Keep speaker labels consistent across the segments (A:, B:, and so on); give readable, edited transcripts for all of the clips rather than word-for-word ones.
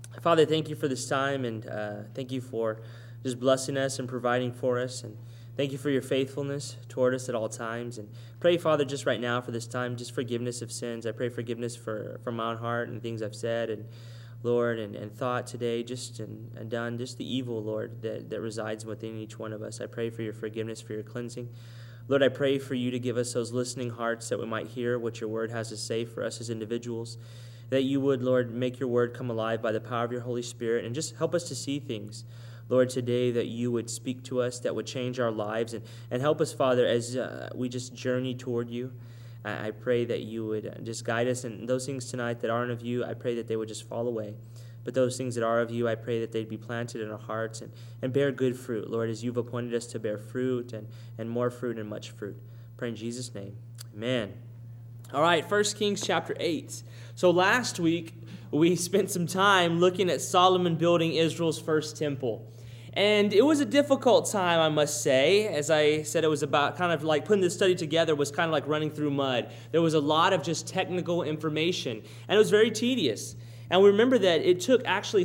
A: Father, thank you for this time, and thank you for just blessing us and providing for us, and thank you for your faithfulness toward us at all times. And pray, Father, just right now for this time, just forgiveness of sins. I pray forgiveness for my own heart and things I've said, and Lord, and thought today, and done, just the evil, Lord, that resides within each one of us. I pray for your forgiveness, for your cleansing. Lord, I pray for you to give us those listening hearts that we might hear what your word has to say for us as individuals, that you would, Lord, make your word come alive by the power of your Holy Spirit, and just help us to see things, Lord, today, that you would speak to us, that would change our lives, and help us, Father, as we just journey toward you. I pray that you would just guide us, and those things tonight that aren't of you, I pray that they would just fall away. But those things that are of you, I pray that they'd be planted in our hearts and bear good fruit, Lord, as you've appointed us to bear fruit and more fruit and much fruit. Pray in Jesus' name. Amen. All right, 1 Kings chapter 8. So last week, we spent some time looking at Solomon building Israel's first temple. And it was a difficult time, I must say. As I said, it was about kind of like putting this study together was kind of like running through mud. There was a lot of just technical information, and it was very tedious. And we remember that it took actually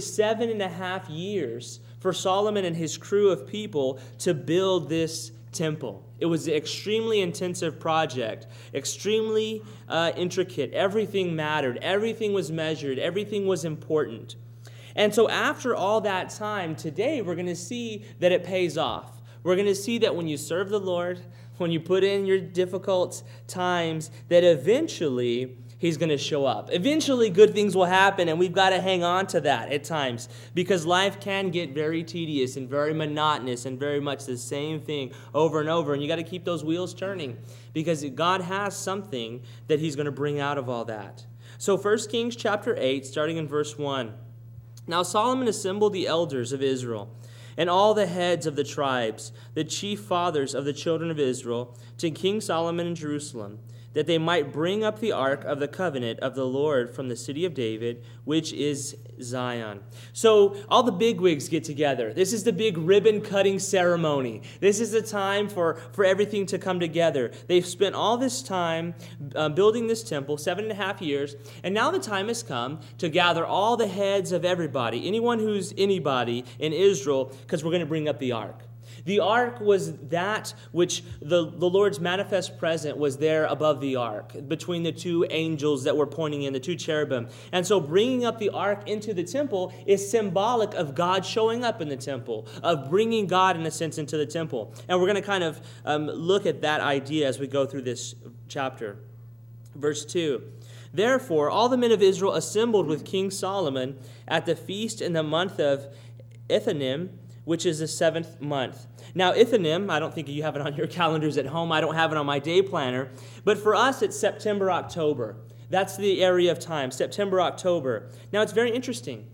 A: 7.5 years for Solomon and his crew of people to build this temple. It was an extremely intensive project, extremely intricate. Everything mattered. Everything was measured. Everything was important. And so after all that time, today we're going to see that it pays off. We're going to see that when you serve the Lord, when you put in your difficult times, that eventually He's going to show up. Eventually good things will happen, and we've got to hang on to that at times, because life can get very tedious and very monotonous and very much the same thing over and over, and you got to keep those wheels turning, because God has something that He's going to bring out of all that. So 1 Kings chapter 8, starting in verse 1. Now Solomon assembled the elders of Israel and all the heads of the tribes, the chief fathers of the children of Israel, to King Solomon in Jerusalem, that they might bring up the ark of the covenant of the Lord from the city of David, which is Zion. So all the bigwigs get together. This is the big ribbon-cutting ceremony. This is the time for everything to come together. They've spent all this time building this temple, 7.5 years, and now the time has come to gather all the heads of everybody, anyone who's anybody in Israel, because we're going to bring up the ark. The ark was that which the Lord's manifest presence was there above the ark, between the two angels that were pointing in, the two cherubim. And so bringing up the ark into the temple is symbolic of God showing up in the temple, of bringing God, in a sense, into the temple. And we're going to kind of look at that idea as we go through this chapter. Verse 2. Therefore, all the men of Israel assembled with King Solomon at the feast in the month of Ethanim, which is the 7th month. Now, Ethanim, I don't think you have it on your calendars at home. I don't have it on my day planner. But for us, it's September, October. That's the area of time, September, October. Now, it's very interesting.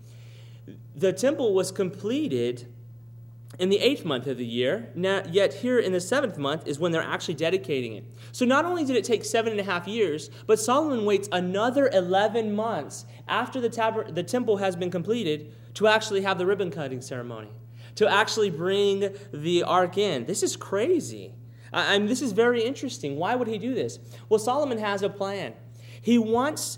A: The temple was completed in the 8th month of the year, yet here in the 7th month is when they're actually dedicating it. So not only did it take 7.5 years, but Solomon waits another 11 months after the temple has been completed to actually have the ribbon-cutting ceremony, to actually bring the ark in. This is crazy. This is very interesting. Why would he do this? Well, Solomon has a plan. He wants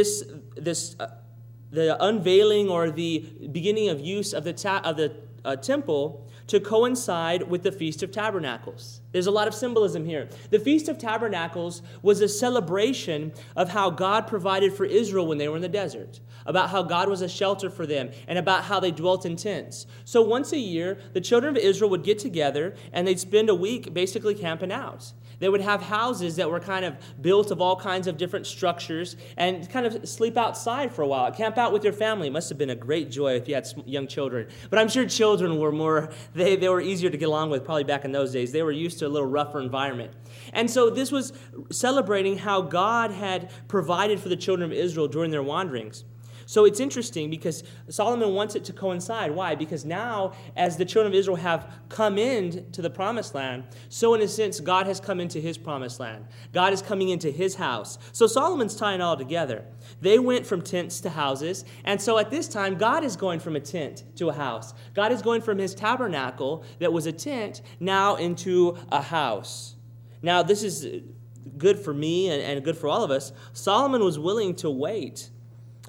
A: the unveiling or the beginning of use of the temple to coincide with the Feast of Tabernacles. There's a lot of symbolism here. The Feast of Tabernacles was a celebration of how God provided for Israel when they were in the desert, about how God was a shelter for them, and about how they dwelt in tents. So once a year, the children of Israel would get together, and they'd spend a week basically camping out. They would have houses that were kind of built of all kinds of different structures and kind of sleep outside for a while, camp out with your family. It must have been a great joy if you had young children. But I'm sure children were they were easier to get along with probably back in those days. They were used to a little rougher environment. And so this was celebrating how God had provided for the children of Israel during their wanderings. So it's interesting because Solomon wants it to coincide. Why? Because now, as the children of Israel have come into the promised land, so in a sense, God has come into his promised land. God is coming into his house. So Solomon's tying it all together. They went from tents to houses, and so at this time, God is going from a tent to a house. God is going from his tabernacle that was a tent now into a house. Now, this is good for me and good for all of us. Solomon was willing to wait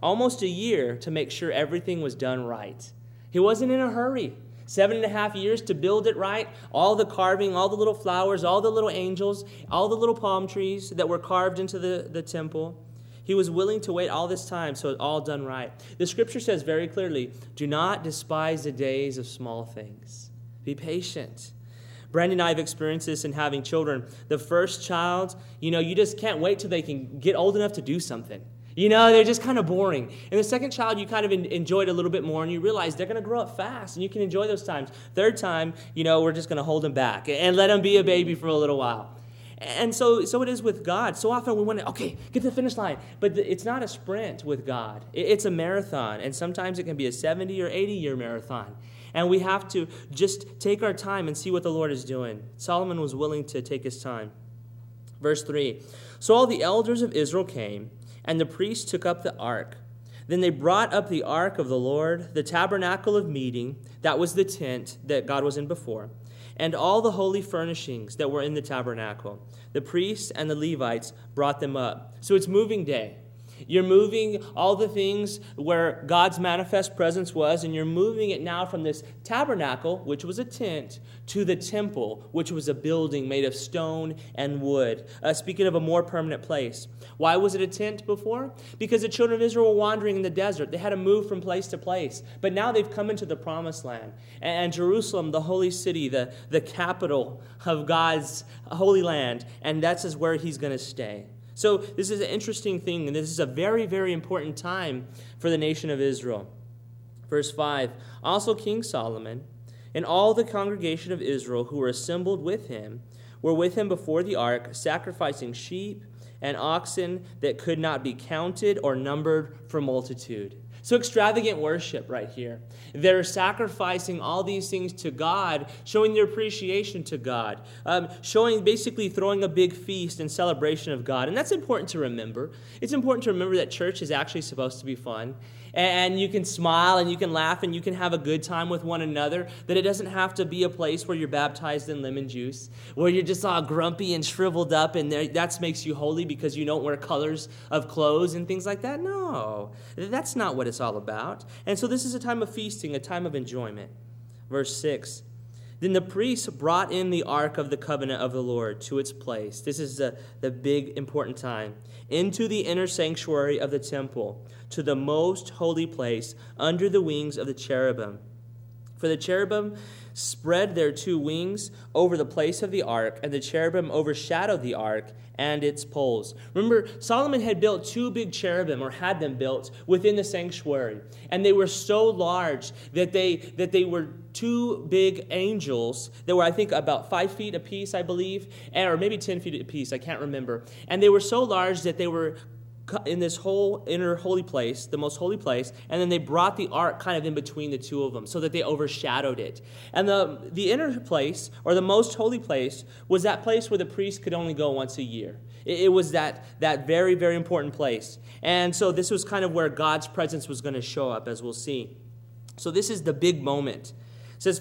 A: almost a year to make sure everything was done right. He wasn't in a hurry. 7.5 years to build it right. All the carving, all the little flowers, all the little angels, all the little palm trees that were carved into the temple. He was willing to wait all this time so it's all done right. The scripture says very clearly, do not despise the days of small things. Be patient. Brandon and I have experienced this in having children. The first child, you just can't wait till they can get old enough to do something. They're just kind of boring. And the second child, you kind of enjoy it a little bit more, and you realize they're going to grow up fast, and you can enjoy those times. Third time, we're just going to hold them back and let them be a baby for a little while. And so it is with God. So often we want to, get to the finish line. But it's not a sprint with God. It's a marathon. And sometimes it can be a 70 or 80-year marathon. And we have to just take our time and see what the Lord is doing. Solomon was willing to take his time. Verse 3, so all the elders of Israel came, and the priests took up the ark. Then they brought up the ark of the Lord, the tabernacle of meeting, that was the tent that God was in before, and all the holy furnishings that were in the tabernacle. The priests and the Levites brought them up. So it's moving day. You're moving all the things where God's manifest presence was, and you're moving it now from this tabernacle, which was a tent, to the temple, which was a building made of stone and wood. Speaking of a more permanent place. Why was it a tent before? Because the children of Israel were wandering in the desert. They had to move from place to place. But now they've come into the promised land. And Jerusalem, the holy city, the capital of God's holy land, and that's where he's going to stay. So this is an interesting thing, and this is a very, very important time for the nation of Israel. Verse 5, also King Solomon and all the congregation of Israel who were assembled with him were with him before the ark, sacrificing sheep and oxen that could not be counted or numbered for multitude. So extravagant worship right here. They're sacrificing all these things to God, showing their appreciation to God, basically throwing a big feast in celebration of God. And that's important to remember. It's important to remember that church is actually supposed to be fun. And you can smile and you can laugh and you can have a good time with one another, that it doesn't have to be a place where you're baptized in lemon juice, where you're just all grumpy and shriveled up and that makes you holy because you don't wear colors of clothes and things like that. No, that's not what it's all about. And so this is a time of feasting, a time of enjoyment. Verse 6, then the priests brought in the ark of the covenant of the Lord to its place. This is the big important time. Into the inner sanctuary of the temple, to the most holy place, under the wings of the cherubim. For the cherubim spread their two wings over the place of the ark, and the cherubim overshadowed the ark and its poles. Remember, Solomon had built two big cherubim, or had them built, within the sanctuary. And they were so large that they were two big angels that were, I think, about 5 feet apiece, I believe, or maybe 10 feet apiece, I can't remember. And they were so large that they were in this whole inner holy place, the most holy place, and then they brought the ark kind of in between the two of them so that they overshadowed it. And the inner place, or the most holy place, was that place where the priest could only go once a year. It was that very, very important place. And so this was kind of where God's presence was going to show up, as we'll see. So this is the big moment. It says,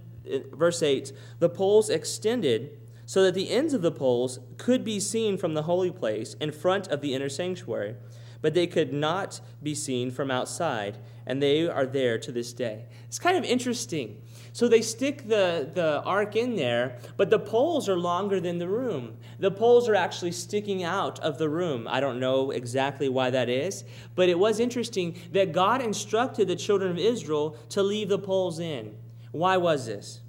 A: verse 8, the poles extended so that the ends of the poles could be seen from the holy place in front of the inner sanctuary, but they could not be seen from outside, and they are there to this day. It's kind of interesting. So they stick the ark in there, but the poles are longer than the room. The poles are actually sticking out of the room. I don't know exactly why that is, but it was interesting that God instructed the children of Israel to leave the poles in. Why was this?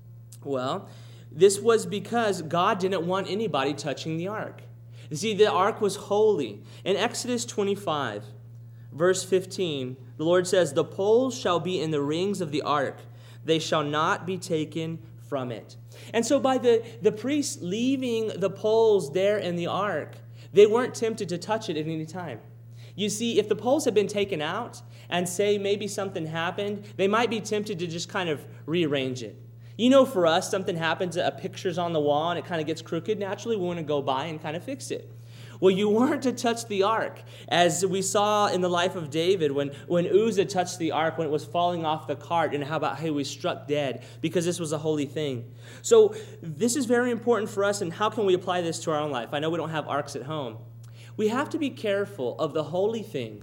A: Well, this was because God didn't want anybody touching the ark. You see, the ark was holy. In Exodus 25, verse 15, the Lord says, the poles shall be in the rings of the ark. They shall not be taken from it. And so by the priests leaving the poles there in the ark, they weren't tempted to touch it at any time. You see, if the poles had been taken out and say maybe something happened, they might be tempted to just kind of rearrange it. You know, for us, something happens, a picture's on the wall and it kind of gets crooked. Naturally, we want to go by and kind of fix it. Well, you weren't to touch the ark, as we saw in the life of David when Uzzah touched the ark when it was falling off the cart, and how about how he was struck dead because this was a holy thing. So this is very important for us, and how can we apply this to our own life? I know we don't have arks at home. We have to be careful of the holy things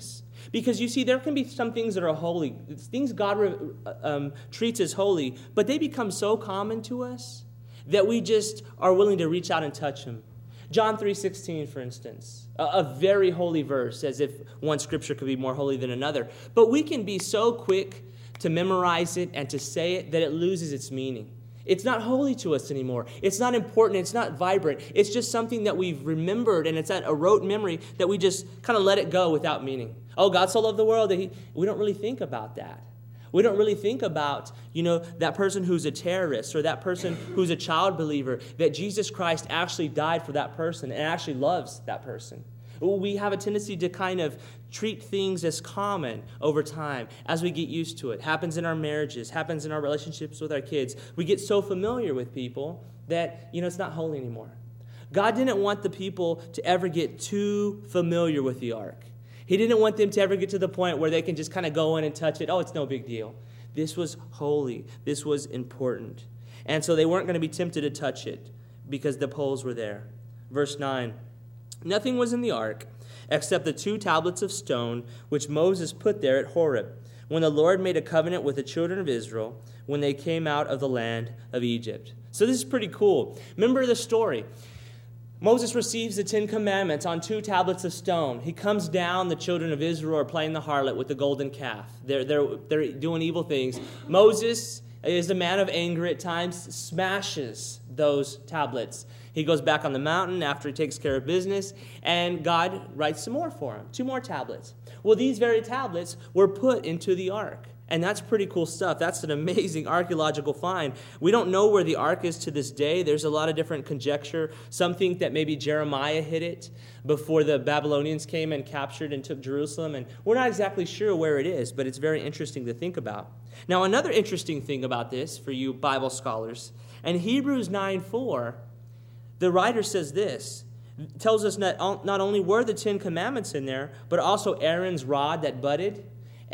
A: Because you see, there can be some things that are holy, things God treats as holy, but they become so common to us that we just are willing to reach out and touch them. John 3:16, for instance, a very holy verse, as if one scripture could be more holy than another. But we can be so quick to memorize it and to say it that it loses its meaning. It's not holy to us anymore. It's not important. It's not vibrant. It's just something that we've remembered, and it's that a rote memory that we just kind of let it go without meaning. Oh, God so loved the world that we don't really think about that. We don't really think about, that person who's a terrorist or that person who's a child believer, that Jesus Christ actually died for that person and actually loves that person. We have a tendency to kind of treat things as common over time as we get used to it. Happens in our marriages, happens in our relationships with our kids. We get so familiar with people that, it's not holy anymore. God didn't want the people to ever get too familiar with the ark. He didn't want them to ever get to the point where they can just kind of go in and touch it. Oh, it's no big deal. This was holy. This was important. And so they weren't going to be tempted to touch it because the poles were there. Verse 9, nothing was in the ark except the 2 tablets of stone which Moses put there at Horeb, when the Lord made a covenant with the children of Israel when they came out of the land of Egypt. So this is pretty cool. Remember the story. Moses receives the 10 Commandments on 2 tablets of stone. He comes down, the children of Israel are playing the harlot with the golden calf. They're doing evil things. Moses is a man of anger at times, smashes those tablets. He goes back on the mountain after he takes care of business, and God writes some more for him, 2 more tablets. Well, these very tablets were put into the ark. And that's pretty cool stuff. That's an amazing archaeological find. We don't know where the ark is to this day. There's a lot of different conjecture. Some think that maybe Jeremiah hid it before the Babylonians came and captured and took Jerusalem. And we're not exactly sure where it is, but it's very interesting to think about. Now, another interesting thing about this for you Bible scholars, in Hebrews 9:4, the writer says this. Tells us not only were the 10 Commandments in there, but also Aaron's rod that budded,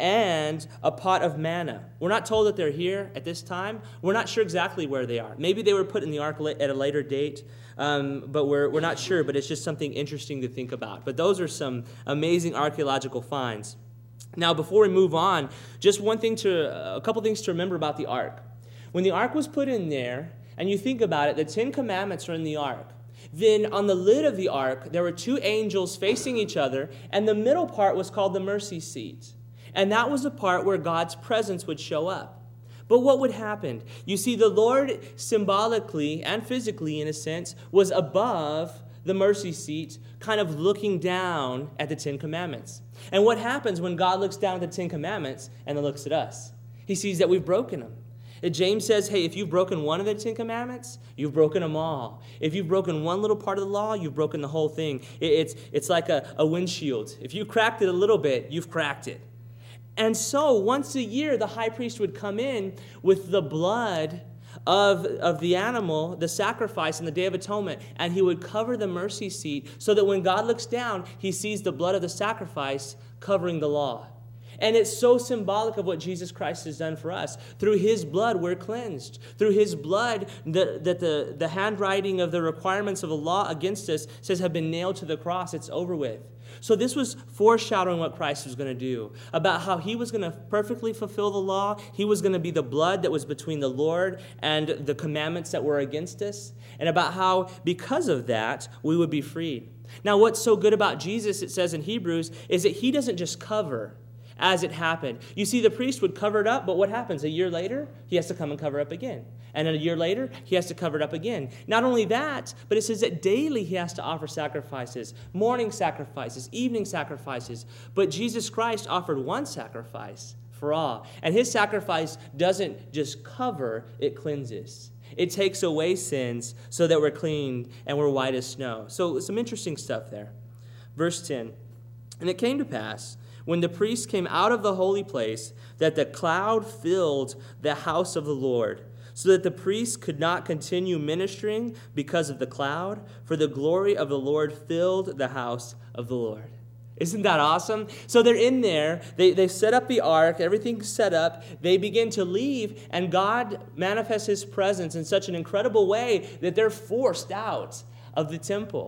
A: and a pot of manna. We're not told that they're here at this time. We're not sure exactly where they are. Maybe they were put in the ark at a later date, but we're not sure. But it's just something interesting to think about. But those are some amazing archaeological finds. Now, before we move on, just a couple things to remember about the ark. When the ark was put in there, and you think about it, the 10 Commandments are in the ark. Then on the lid of the ark, there were 2 angels facing each other, and the middle part was called the mercy seat. And that was the part where God's presence would show up. But what would happen? You see, the Lord symbolically and physically, in a sense, was above the mercy seat, kind of looking down at the 10 Commandments. And what happens when God looks down at the 10 Commandments and then looks at us? He sees that we've broken them. James says, hey, if you've broken one of the 10 Commandments, you've broken them all. If you've broken one little part of the law, you've broken the whole thing. It's like a windshield. If you cracked it a little bit, you've cracked it. And so once a year, the high priest would come in with the blood of the animal, the sacrifice on the Day of Atonement, and he would cover the mercy seat so that when God looks down, he sees the blood of the sacrifice covering the law. And it's so symbolic of what Jesus Christ has done for us. Through his blood, we're cleansed. Through his blood, the handwriting of the requirements of the law against us says have been nailed to the cross. It's over with. So this was foreshadowing what Christ was going to do, about how he was going to perfectly fulfill the law. He was going to be the blood that was between the Lord and the commandments that were against us, and about how because of that, we would be freed. Now, what's so good about Jesus, it says in Hebrews, is that he doesn't just cover as it happened. You see, the priest would cover it up, but what happens? A year later, he has to come and cover up again. And a year later, he has to cover it up again. Not only that, but it says that daily he has to offer sacrifices, morning sacrifices, evening sacrifices. But Jesus Christ offered one sacrifice for all. And his sacrifice doesn't just cover, it cleanses. It takes away sins so that we're clean and we're white as snow. So some interesting stuff there. Verse 10, and it came to pass, when the priest came out of the holy place, that the cloud filled the house of the Lord, so that the priest could not continue ministering because of the cloud, for the glory of the Lord filled the house of the Lord. Isn't that awesome? So they're in there, they set up the ark, everything's set up, they begin to leave, and God manifests his presence in such an incredible way that they're forced out of the temple.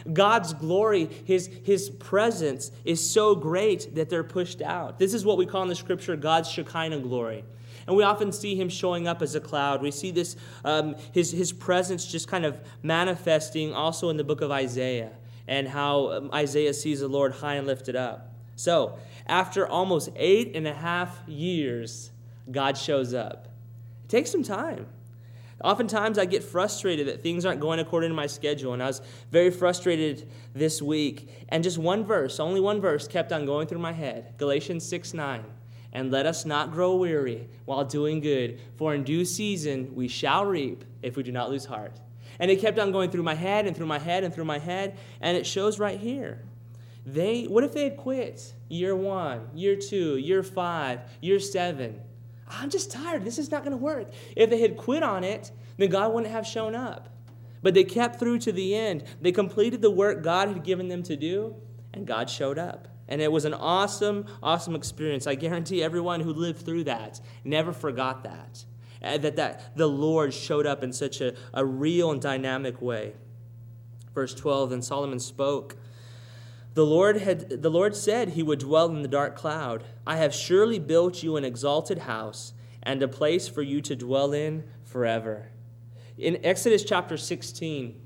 A: God's glory, his presence is so great that they're pushed out. This is what we call in the scripture God's Shekinah glory. And we often see him showing up as a cloud. We see this, his presence just kind of manifesting also in the book of Isaiah, and how Isaiah sees the Lord high and lifted up. So, after almost 8.5 years, God shows up. It takes some time. Oftentimes I get frustrated that things aren't going according to my schedule, and I was very frustrated this week. And just one verse, only one verse, kept on going through my head. Galatians 6:9. And let us not grow weary while doing good, for in due season we shall reap if we do not lose heart. And it kept on going through my head and through my head and through my head, and it shows right here. What if they had quit year 1, year 2, year 5, year 7? I'm just tired. This is not going to work. If they had quit on it, then God wouldn't have shown up. But they kept through to the end. They completed the work God had given them to do, and God showed up. And it was an awesome, awesome experience. I guarantee everyone who lived through that never forgot that. That the Lord showed up in such a real and dynamic way. Verse 12, then Solomon spoke. The Lord said he would dwell in the dark cloud. I have surely built you an exalted house and a place for you to dwell in forever. In Exodus chapter 16,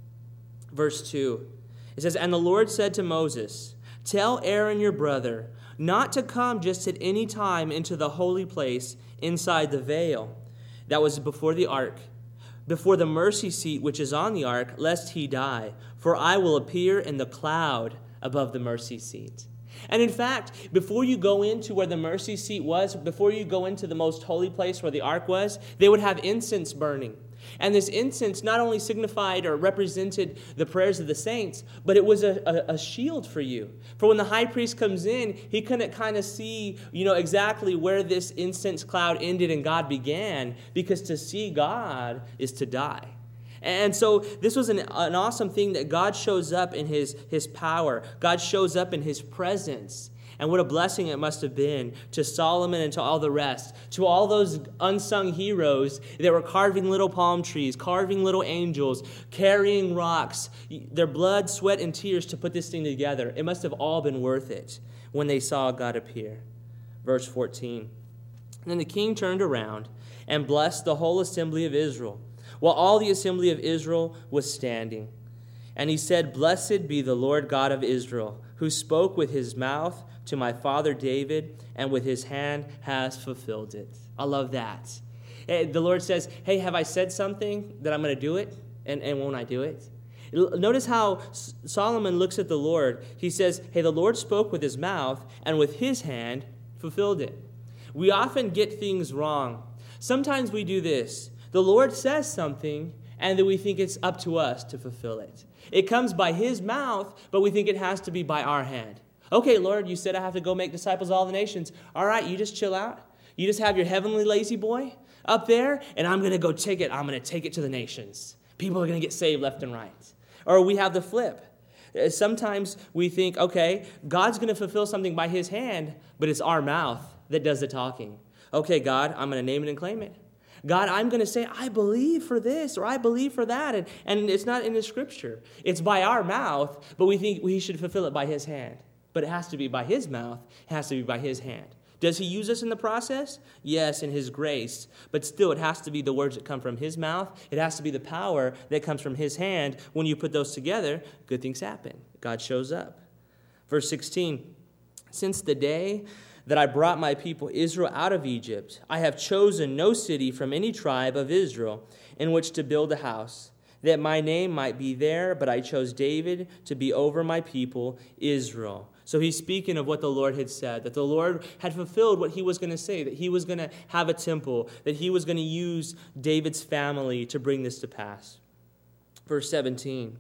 A: verse 2, it says, and the Lord said to Moses, tell Aaron your brother not to come just at any time into the holy place inside the veil that was before the ark, before the mercy seat which is on the ark, lest he die. For I will appear in the cloud above the mercy seat. And in fact, before you go into where the mercy seat was, before you go into the most holy place where the ark was, they would have incense burning. And this incense not only signified or represented the prayers of the saints, but it was a shield for you. For when the high priest comes in, he couldn't kind of see, exactly where this incense cloud ended and God began, because to see God is to die. And so this was an awesome thing that God shows up in his power. God shows up in his presence. And what a blessing it must have been to Solomon and to all the rest, to all those unsung heroes that were carving little palm trees, carving little angels, carrying rocks, their blood, sweat, and tears to put this thing together. It must have all been worth it when they saw God appear. Verse 14, and then the king turned around and blessed the whole assembly of Israel, while all the assembly of Israel was standing. And he said, blessed be the Lord God of Israel, who spoke with his mouth to my father David, and with his hand has fulfilled it. I love that. The Lord says, hey, have I said something that I'm going to do it? And won't I do it? Notice how Solomon looks at the Lord. He says, hey, the Lord spoke with his mouth, and with his hand fulfilled it. We often get things wrong. Sometimes we do this. The Lord says something, and then we think it's up to us to fulfill it. It comes by his mouth, but we think it has to be by our hand. Okay, Lord, you said I have to go make disciples of all the nations. All right, you just chill out. You just have your heavenly lazy boy up there, and I'm going to go take it. I'm going to take it to the nations. People are going to get saved left and right. Or we have the flip. Sometimes we think, okay, God's going to fulfill something by his hand, but it's our mouth that does the talking. Okay, God, I'm going to name it and claim it. God, I'm going to say, I believe for this, or I believe for that. And it's not in the scripture. It's by our mouth, but we think we should fulfill it by his hand. But it has to be by his mouth. It has to be by his hand. Does he use us in the process? Yes, in his grace. But still, it has to be the words that come from his mouth. It has to be the power that comes from his hand. When you put those together, good things happen. God shows up. Verse 16, since the day that I brought my people Israel out of Egypt, I have chosen no city from any tribe of Israel in which to build a house, that my name might be there, but I chose David to be over my people Israel. So he's speaking of what the Lord had said, that the Lord had fulfilled what he was going to say, that he was going to have a temple, that he was going to use David's family to bring this to pass. Verse 17,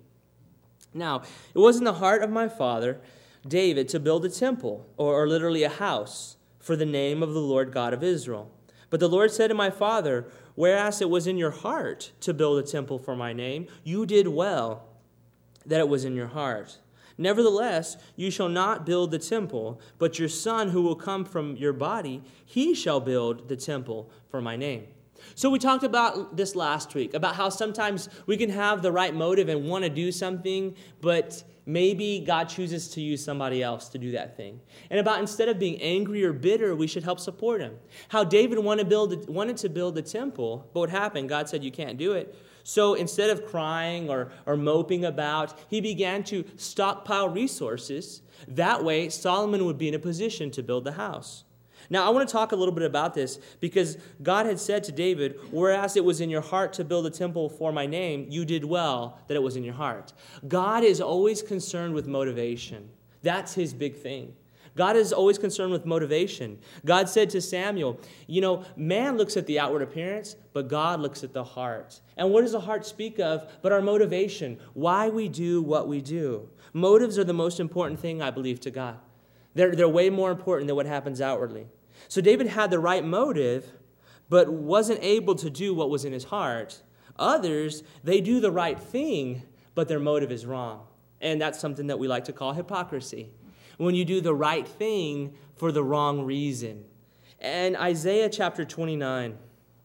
A: now, it was in the heart of my father David to build a temple, or literally a house, for the name of the Lord God of Israel. But the Lord said to my father, whereas it was in your heart to build a temple for my name, you did well that it was in your heart. Nevertheless, you shall not build the temple, but your son who will come from your body, he shall build the temple for my name. So we talked about this last week, about how sometimes we can have the right motive and want to do something, but maybe God chooses to use somebody else to do that thing. And about instead of being angry or bitter, we should help support him. How David wanted to build the temple, but what happened? God said, you can't do it. So instead of crying or moping about, he began to stockpile resources. That way, Solomon would be in a position to build the house. Now, I want to talk a little bit about this because God had said to David, whereas it was in your heart to build a temple for my name, you did well that it was in your heart. God is always concerned with motivation. That's his big thing. God is always concerned with motivation. God said to Samuel, man looks at the outward appearance, but God looks at the heart. And what does the heart speak of but our motivation? Why we do what we do. Motives are the most important thing, I believe, to God. They're way more important than what happens outwardly. So David had the right motive, but wasn't able to do what was in his heart. Others, they do the right thing, but their motive is wrong. And that's something that we like to call hypocrisy. When you do the right thing for the wrong reason. And Isaiah chapter 29,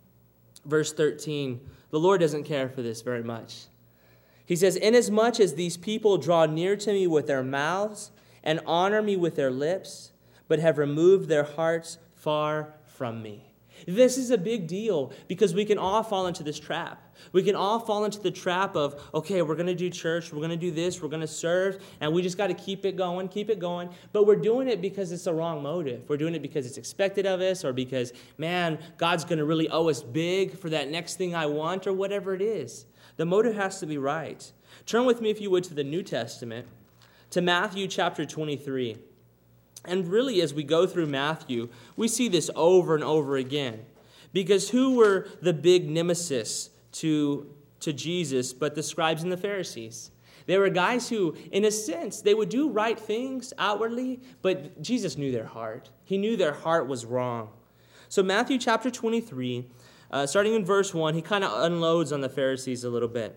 A: verse 13, the Lord doesn't care for this very much. He says, inasmuch as these people draw near to me with their mouths and honor me with their lips, but have removed their hearts far from me. This is a big deal because we can all fall into this trap. We can all fall into the trap of, okay, we're going to do church, we're going to do this, we're going to serve, and we just got to keep it going. But we're doing it because it's the wrong motive. We're doing it because it's expected of us or because, man, God's going to really owe us big for that next thing I want or whatever it is. The motive has to be right. Turn with me, if you would, to the New Testament, to Matthew chapter 23. And really, as we go through Matthew, we see this over and over again. Because who were the big nemesis to Jesus but the scribes and the Pharisees? They were guys who, in a sense, they would do right things outwardly, but Jesus knew their heart. He knew their heart was wrong. So Matthew chapter 23, starting in verse 1, he kind of unloads on the Pharisees a little bit.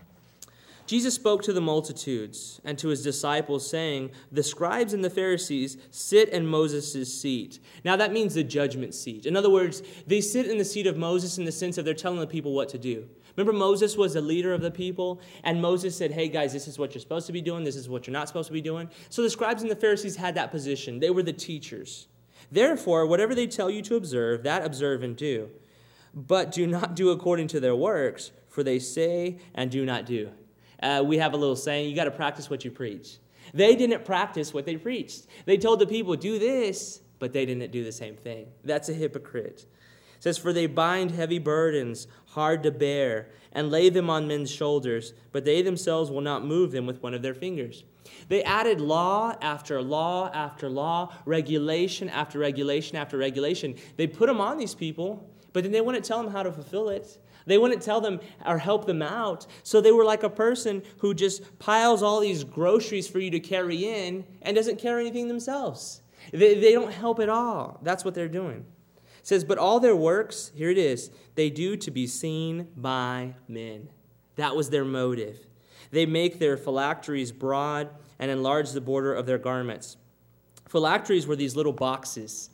A: Jesus spoke to the multitudes and to his disciples, saying, the scribes and the Pharisees sit in Moses' seat. Now that means the judgment seat. In other words, they sit in the seat of Moses in the sense of they're telling the people what to do. Remember, Moses was the leader of the people, and Moses said, hey guys, this is what you're supposed to be doing, this is what you're not supposed to be doing. So the scribes and the Pharisees had that position. They were the teachers. Therefore, whatever they tell you to observe, that observe and do. But do not do according to their works, for they say and do not do. We have a little saying, you got to practice what you preach. They didn't practice what they preached. They told the people, do this, but they didn't do the same thing. That's a hypocrite. It says, for they bind heavy burdens, hard to bear, and lay them on men's shoulders, but they themselves will not move them with one of their fingers. They added law after law after law, regulation after regulation after regulation. They put them on these people, but then they wouldn't tell them how to fulfill it. They wouldn't tell them or help them out. So they were like a person who just piles all these groceries for you to carry in and doesn't carry anything themselves. They don't help at all. That's what they're doing. It says, but all their works, here it is, they do to be seen by men. That was their motive. They make their phylacteries broad and enlarge the border of their garments. Phylacteries were these little boxes.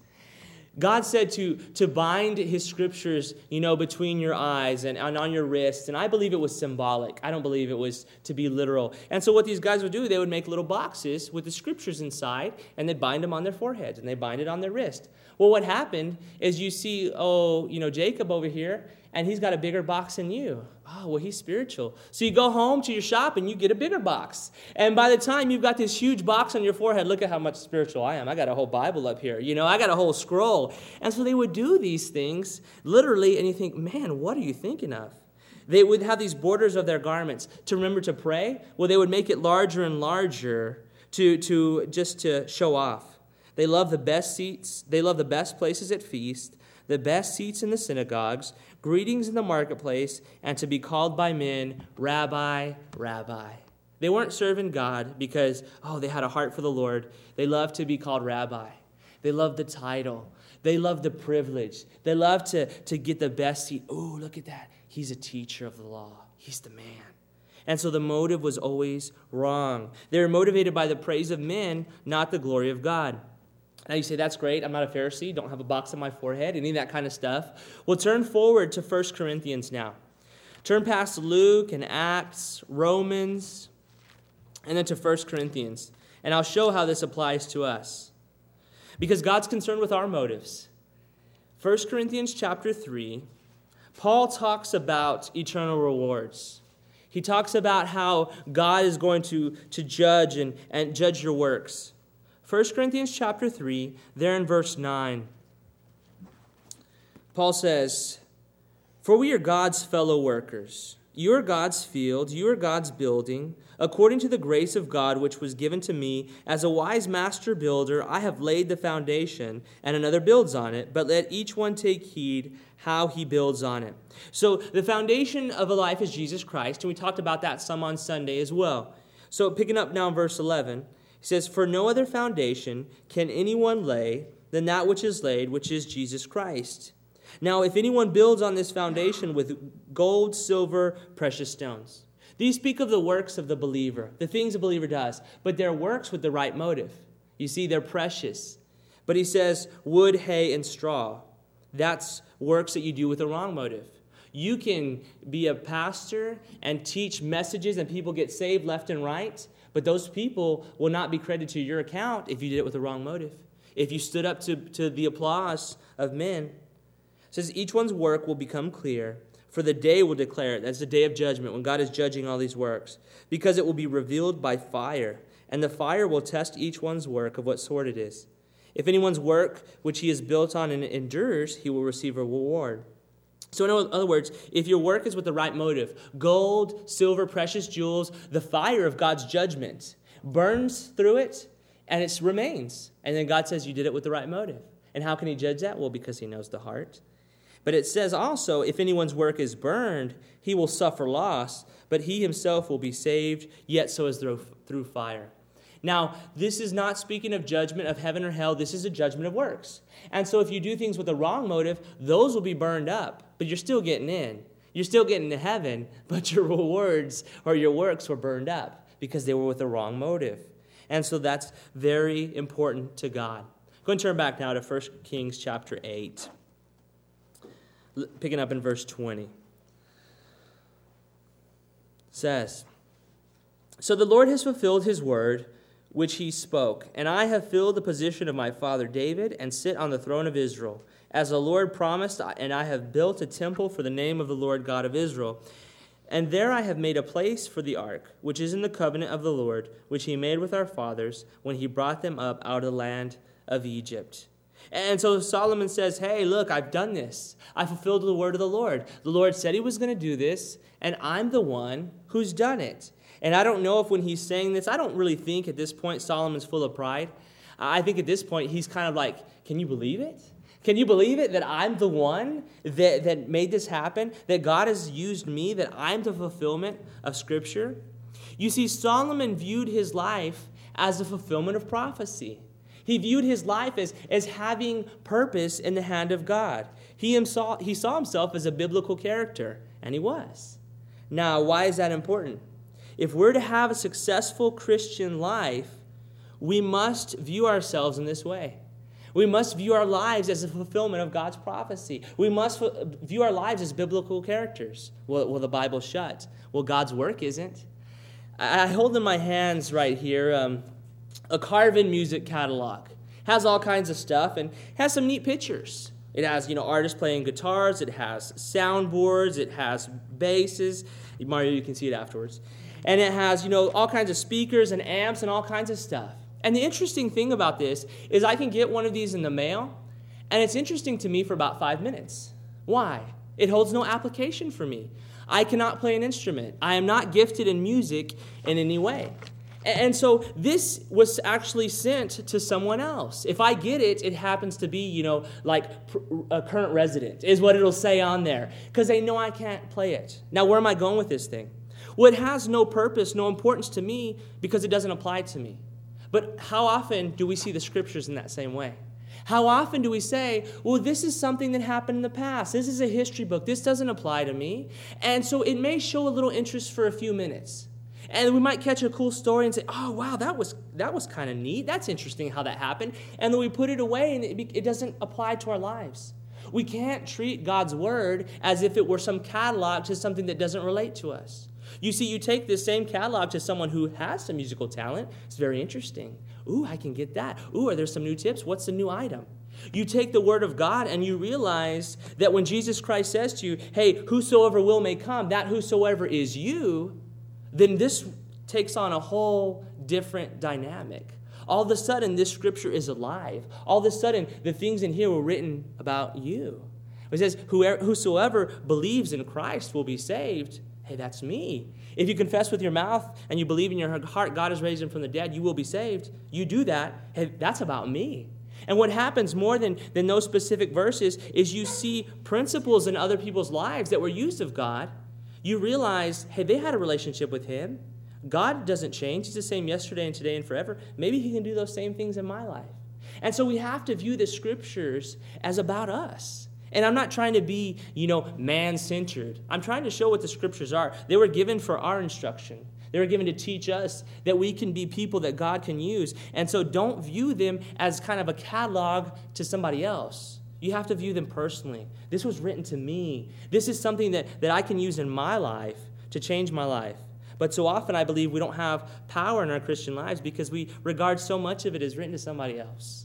A: God said to bind his scriptures, between your eyes and on your wrists. And I believe it was symbolic. I don't believe it was to be literal. And so what these guys would do, they would make little boxes with the scriptures inside, and they'd bind them on their foreheads, and they bind it on their wrist. Well, what happened is you see, Jacob over here, and he's got a bigger box than you. Oh, well, he's spiritual. So you go home to your shop and you get a bigger box. And by the time you've got this huge box on your forehead, look at how much spiritual I am. I got a whole Bible up here. I got a whole scroll. And so they would do these things literally, and you think, man, what are you thinking of? They would have these borders of their garments to remember to pray. Well, they would make it larger and larger to show off. They love the best seats. They love the best places at feast, the best seats in the synagogues, greetings in the marketplace, and to be called by men, Rabbi, Rabbi. They weren't serving God because, they had a heart for the Lord. They loved to be called Rabbi. They loved the title. They loved the privilege. They loved to get the best seat. Oh, look at that. He's a teacher of the law. He's the man. And so the motive was always wrong. They were motivated by the praise of men, not the glory of God. Now you say, that's great. I'm not a Pharisee. Don't have a box on my forehead, any of that kind of stuff. Well, turn forward to 1 Corinthians now. Turn past Luke and Acts, Romans, and then to 1 Corinthians. And I'll show how this applies to us. Because God's concerned with our motives. 1 Corinthians chapter 3, Paul talks about eternal rewards. He talks about how God is going to judge and judge your works. 1 Corinthians chapter 3, there in verse 9, Paul says, "For we are God's fellow workers. You are God's field, you are God's building. According to the grace of God which was given to me, as a wise master builder, I have laid the foundation, and another builds on it, but let each one take heed how he builds on it." So the foundation of a life is Jesus Christ, and we talked about that some on Sunday as well. So picking up now in verse 11, he says, "For no other foundation can anyone lay than that which is laid, which is Jesus Christ. Now, if anyone builds on this foundation with gold, silver, precious stones." These speak of the works of the believer, the things a believer does, but they're works with the right motive. You see, they're precious. But he says, wood, hay, and straw. That's works that you do with the wrong motive. You can be a pastor and teach messages and people get saved left and right, but those people will not be credited to your account if you did it with the wrong motive. If you stood up to the applause of men. It says each one's work will become clear, for the day will declare it. That's the day of judgment when God is judging all these works, because it will be revealed by fire, and the fire will test each one's work of what sort it is. If anyone's work which he has built on and endures, he will receive a reward. So in other words, if your work is with the right motive, gold, silver, precious jewels, the fire of God's judgment burns through it and it remains. And then God says you did it with the right motive. And how can he judge that? Well, because he knows the heart. But it says also, if anyone's work is burned, he will suffer loss, but he himself will be saved, yet so as through fire. Now, this is not speaking of judgment of heaven or hell. This is a judgment of works. And so if you do things with the wrong motive, those will be burned up, but you're still getting in. You're still getting to heaven, but your rewards or your works were burned up because they were with the wrong motive. And so that's very important to God. Go and turn back now to 1 Kings chapter 8, picking up in verse 20. It says, "So the Lord has fulfilled his word, which he spoke, and I have filled the position of my father David and sit on the throne of Israel. As the Lord promised, and I have built a temple for the name of the Lord God of Israel. And there I have made a place for the ark, which is in the covenant of the Lord, which he made with our fathers when he brought them up out of the land of Egypt." And so Solomon says, hey, look, I've done this. I fulfilled the word of the Lord. The Lord said he was going to do this, and I'm the one who's done it. And I don't know if when he's saying this, I don't really think at this point Solomon's full of pride. I think at this point he's kind of like, can you believe it? Can you believe it that I'm the one that made this happen? That God has used me, that I'm the fulfillment of Scripture? You see, Solomon viewed his life as the fulfillment of prophecy. He viewed his life as having purpose in the hand of God. He saw himself as a biblical character, and he was. Now, why is that important? If we're to have a successful Christian life, we must view ourselves in this way. We must view our lives as a fulfillment of God's prophecy. We must view our lives as biblical characters. Well, the Bible's shut. Well, God's work isn't. I hold in my hands right here a Carvin music catalog. It has all kinds of stuff and has some neat pictures. It has, artists playing guitars. It has soundboards. It has basses. Mario, you can see it afterwards. And it has, all kinds of speakers and amps and all kinds of stuff. And the interesting thing about this is I can get one of these in the mail, and it's interesting to me for about 5 minutes. Why? It holds no application for me. I cannot play an instrument. I am not gifted in music in any way. And so this was actually sent to someone else. If I get it, it happens to be, like a current resident is what it'll say on there, because they know I can't play it. Now, where am I going with this thing? Well, it has no purpose, no importance to me because it doesn't apply to me. But how often do we see the Scriptures in that same way? How often do we say, well, this is something that happened in the past. This is a history book. This doesn't apply to me. And so it may show a little interest for a few minutes. And we might catch a cool story and say, oh, wow, that was kind of neat. That's interesting how that happened. And then we put it away, and it doesn't apply to our lives. We can't treat God's word as if it were some catalog to something that doesn't relate to us. You see, you take this same catalog to someone who has some musical talent. It's very interesting. Ooh, I can get that. Ooh, are there some new tips? What's the new item? You take the word of God and you realize that when Jesus Christ says to you, hey, whosoever will may come, that whosoever is you, then this takes on a whole different dynamic. All of a sudden, this scripture is alive. All of a sudden, the things in here were written about you. It says, whosoever believes in Christ will be saved. Hey, that's me. If you confess with your mouth and you believe in your heart God has raised him from the dead, you will be saved. You do that. Hey, that's about me. And what happens more than those specific verses is you see principles in other people's lives that were used of God. You realize, hey, they had a relationship with him. God doesn't change. He's the same yesterday and today and forever. Maybe he can do those same things in my life. And so we have to view the scriptures as about us. And I'm not trying to be, man-centered. I'm trying to show what the scriptures are. They were given for our instruction. They were given to teach us that we can be people that God can use. And so don't view them as kind of a catalog to somebody else. You have to view them personally. This was written to me. This is something that I can use in my life to change my life. But so often I believe we don't have power in our Christian lives because we regard so much of it as written to somebody else.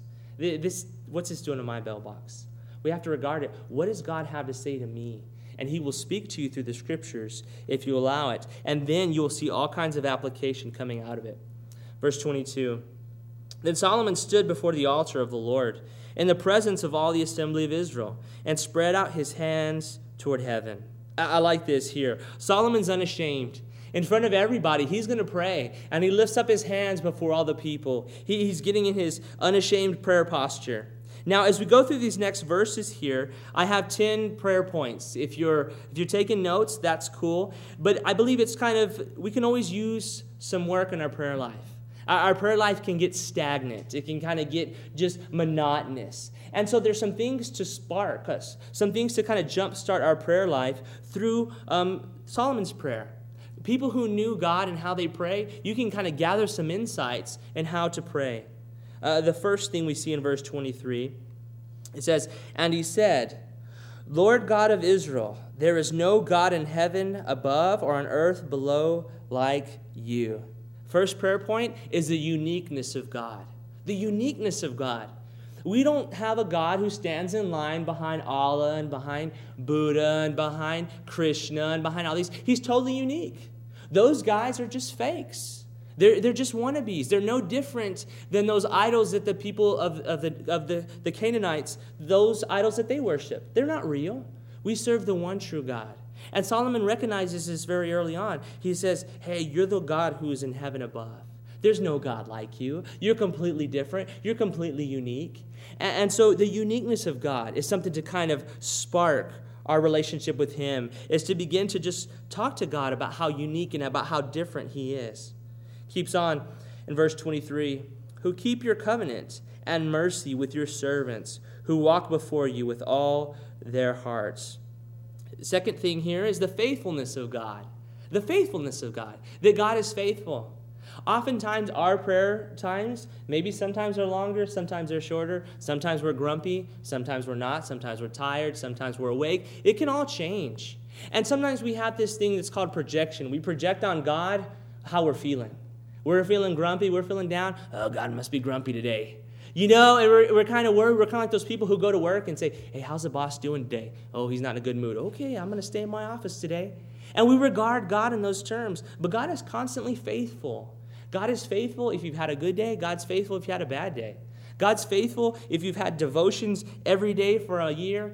A: What's this doing in my bell box? We have to regard it. What does God have to say to me? And he will speak to you through the scriptures if you allow it. And then you'll see all kinds of application coming out of it. Verse 22. Then Solomon stood before the altar of the Lord in the presence of all the assembly of Israel and spread out his hands toward heaven. I like this here. Solomon's unashamed. In front of everybody, he's going to pray. And he lifts up his hands before all the people. He's getting in his unashamed prayer posture. Now, as we go through these next verses here, I have 10 prayer points. If you're taking notes, that's cool. But I believe it's we can always use some work in our prayer life. Our prayer life can get stagnant. It can kind of get just monotonous. And so there's some things to spark us, some things to kind of jumpstart our prayer life through Solomon's prayer. People who knew God and how they pray, you can kind of gather some insights in how to pray. The first thing we see in verse 23, it says, "And he said, Lord God of Israel, there is no God in heaven above or on earth below like you." First prayer point is the uniqueness of God. The uniqueness of God. We don't have a God who stands in line behind Allah and behind Buddha and behind Krishna and behind all these. He's totally unique. Those guys are just fakes. They're just wannabes. They're no different than those idols that the people of the Canaanites, those idols that they worship. They're not real. We serve the one true God. And Solomon recognizes this very early on. He says, hey, you're the God who is in heaven above. There's no God like you. You're completely different. You're completely unique. And so the uniqueness of God is something to kind of spark our relationship with him, is to begin to just talk to God about how unique and about how different he is. Keeps on in verse 23, "Who keep your covenant and mercy with your servants, who walk before you with all their hearts." The second thing here is the faithfulness of God. The faithfulness of God. That God is faithful. Oftentimes our prayer times, maybe sometimes are longer, sometimes they're shorter, sometimes we're grumpy, sometimes we're not, sometimes we're tired, sometimes we're awake. It can all change. And sometimes we have this thing that's called projection. We project on God how we're feeling. We're feeling grumpy, we're feeling down. Oh, God must be grumpy today. And we're kind of worried. We're kind of like those people who go to work and say, hey, how's the boss doing today? Oh, he's not in a good mood. Okay, I'm going to stay in my office today. And we regard God in those terms. But God is constantly faithful. God is faithful if you've had a good day. God's faithful if you had a bad day. God's faithful if you've had devotions every day for a year.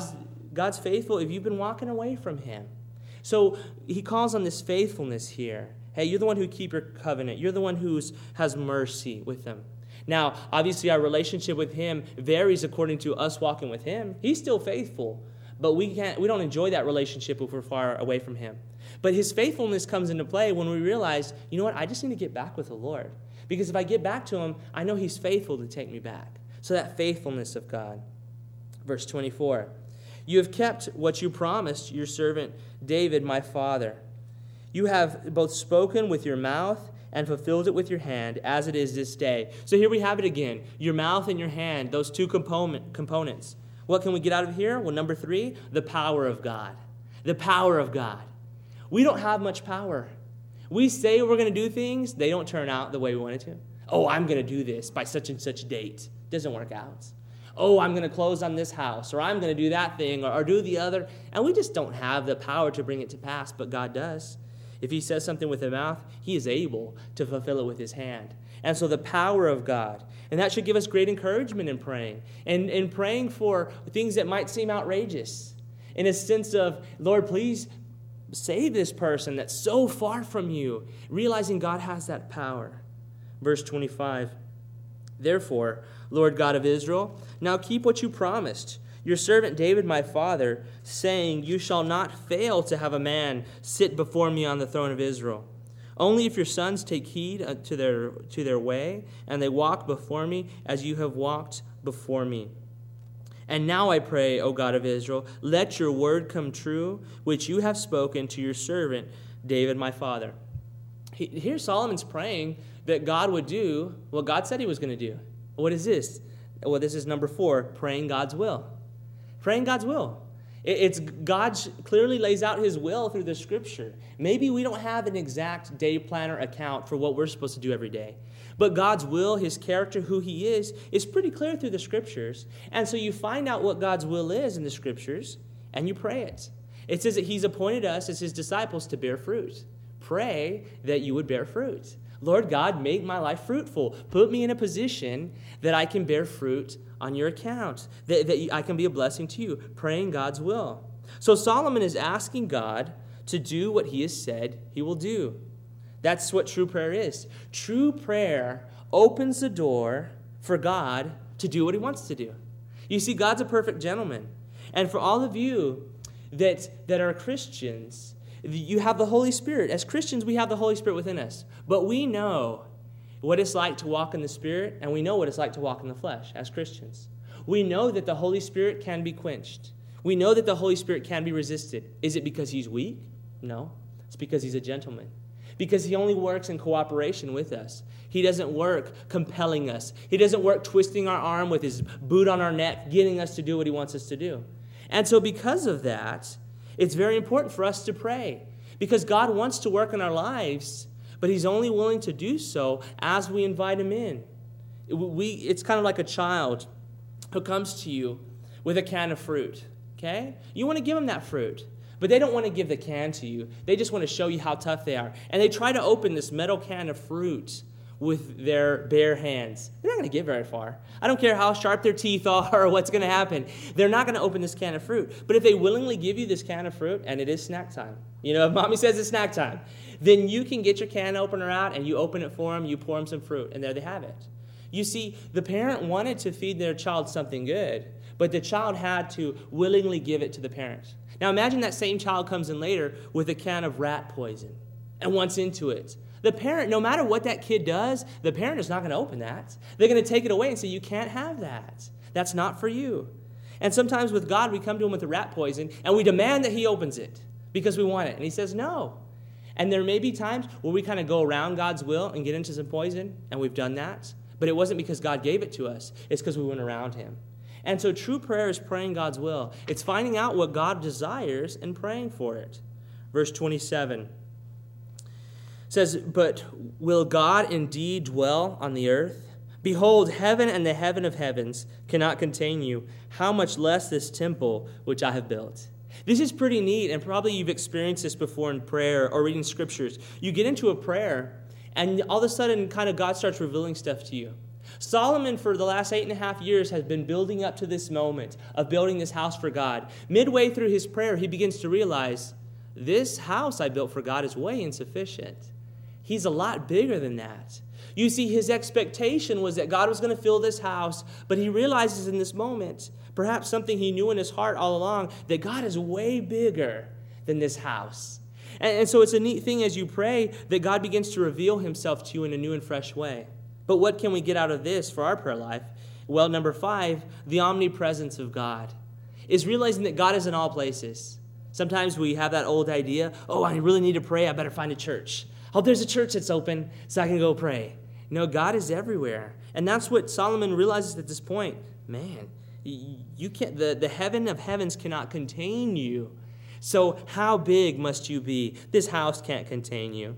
A: God's faithful if you've been walking away from him. So he calls on this faithfulness here. Hey, you're the one who keep your covenant. You're the one who has mercy with them. Now, obviously, our relationship with him varies according to us walking with him. He's still faithful, but we don't enjoy that relationship if we're far away from him. But his faithfulness comes into play when we realize, you know what, I just need to get back with the Lord. Because if I get back to him, I know he's faithful to take me back. So that faithfulness of God. Verse 24, "You have kept what you promised your servant David, my father. You have both spoken with your mouth and fulfilled it with your hand, as it is this day. So here we have it again. Your mouth and your hand, those two components. What can we get out of here? Well, number 3, the power of God. The power of God. We don't have much power. We say we're going to do things, they don't turn out the way we wanted to. Oh, I'm going to do this by such and such date. Doesn't work out. Oh, I'm going to close on this house, or I'm going to do that thing, or do the other. And we just don't have the power to bring it to pass, but God does. If he says something with his mouth, he is able to fulfill it with his hand. And so the power of God. And that should give us great encouragement in praying. And in praying for things that might seem outrageous. In a sense of, Lord, please save this person that's so far from you. Realizing God has that power. Verse 25. Therefore, Lord God of Israel, now keep what you promised. Your servant David, my father, saying, you shall not fail to have a man sit before me on the throne of Israel. Only if your sons take heed to their way, and they walk before me as you have walked before me. And now I pray, O God of Israel, let your word come true, which you have spoken to your servant David, my father. Here Solomon's praying that God would do what God said he was going to do. What is this? Well, this is number 4, praying God's will. Praying God's will. It's God clearly lays out his will through the Scripture. Maybe we don't have an exact day planner account for what we're supposed to do every day. But God's will, his character, who he is pretty clear through the Scriptures. And so you find out what God's will is in the Scriptures, and you pray it. It says that he's appointed us as his disciples to bear fruit. Pray that you would bear fruit. Lord God, make my life fruitful. Put me in a position that I can bear fruit on your account, that I can be a blessing to you, praying God's will. So Solomon is asking God to do what he has said he will do. That's what true prayer is. True prayer opens the door for God to do what he wants to do. You see, God's a perfect gentleman. And for all of you that are Christians, you have the Holy Spirit. As Christians, we have the Holy Spirit within us. But we know what it's like to walk in the Spirit, and we know what it's like to walk in the flesh as Christians. We know that the Holy Spirit can be quenched. We know that the Holy Spirit can be resisted. Is it because he's weak? No. It's because he's a gentleman. Because he only works in cooperation with us. He doesn't work compelling us. He doesn't work twisting our arm with his boot on our neck, getting us to do what he wants us to do. And so because of that, it's very important for us to pray. Because God wants to work in our lives, but he's only willing to do so as we invite him in. It's kind of like a child who comes to you with a can of fruit, okay? You want to give them that fruit, but they don't want to give the can to you. They just want to show you how tough they are. And they try to open this metal can of fruit with their bare hands. They're not going to get very far. I don't care how sharp their teeth are or what's going to happen. They're not going to open this can of fruit. But if they willingly give you this can of fruit, and it is snack time, if mommy says it's snack time, then you can get your can opener out and you open it for them, you pour them some fruit, and there they have it. You see, the parent wanted to feed their child something good, but the child had to willingly give it to the parent. Now imagine that same child comes in later with a can of rat poison and wants into it. The parent, no matter what that kid does, the parent is not going to open that. They're going to take it away and say, you can't have that. That's not for you. And sometimes with God, we come to him with the rat poison, and we demand that he opens it because we want it. And he says, no. And there may be times where we kind of go around God's will and get into some poison, and we've done that. But it wasn't because God gave it to us. It's because we went around him. And so true prayer is praying God's will. It's finding out what God desires and praying for it. Verse 27 says, but will God indeed dwell on the earth? Behold, heaven and the heaven of heavens cannot contain you. How much less this temple which I have built? This is pretty neat, and probably you've experienced this before in prayer or reading scriptures. You get into a prayer, and all of a sudden, kind of God starts revealing stuff to you. Solomon, for the last 8.5 years, has been building up to this moment of building this house for God. Midway through his prayer, he begins to realize, this house I built for God is way insufficient. He's a lot bigger than that. You see, his expectation was that God was going to fill this house, but he realizes in this moment, perhaps something he knew in his heart all along, that God is way bigger than this house. And so it's a neat thing as you pray that God begins to reveal himself to you in a new and fresh way. But what can we get out of this for our prayer life? Well, number 5, the omnipresence of God is realizing that God is in all places. Sometimes we have that old idea, oh, I really need to pray, I better find a church. Oh, there's a church that's open, so I can go pray. No, God is everywhere. And that's what Solomon realizes at this point. Man, you can't, the heaven of heavens cannot contain you. So how big must you be? This house can't contain you.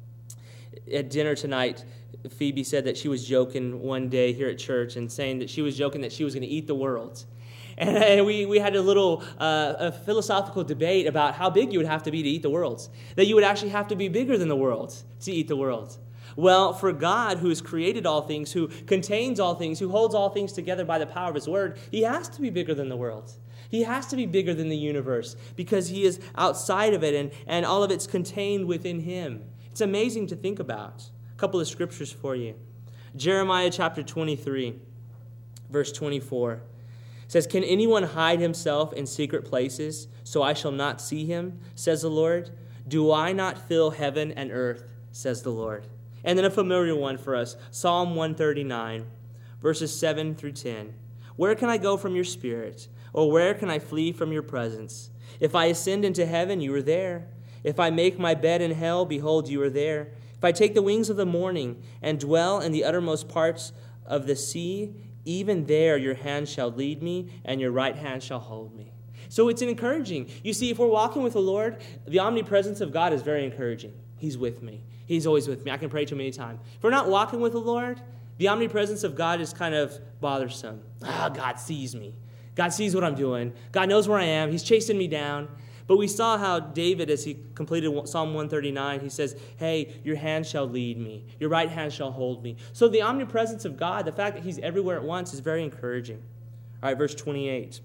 A: At dinner tonight, Phoebe said that she was joking one day here at church and saying that she was joking that she was going to eat the world. And we had a little a philosophical debate about how big you would have to be to eat the world. That you would actually have to be bigger than the world to eat the world. Well, for God, who has created all things, who contains all things, who holds all things together by the power of his word, he has to be bigger than the world. He has to be bigger than the universe because he is outside of it and all of it's contained within him. It's amazing to think about. A couple of scriptures for you. Jeremiah chapter 23, verse 24. Says, can anyone hide himself in secret places, so I shall not see him, says the Lord? Do I not fill heaven and earth, says the Lord? And then a familiar one for us, Psalm 139, verses 7 through 10. Where can I go from your spirit? Or where can I flee from your presence? If I ascend into heaven, you are there. If I make my bed in hell, behold, you are there. If I take the wings of the morning and dwell in the uttermost parts of the sea, even there your hand shall lead me, and your right hand shall hold me. So it's encouraging. You see, if we're walking with the Lord, the omnipresence of God is very encouraging. He's with me. He's always with me. I can pray to him anytime. If we're not walking with the Lord, the omnipresence of God is kind of bothersome. God sees me. God sees what I'm doing. God knows where I am. He's chasing me down. But we saw how David, as he completed Psalm 139, he says, hey, your hand shall lead me. Your right hand shall hold me. So the omnipresence of God, the fact that he's everywhere at once, is very encouraging. All right, verse 28.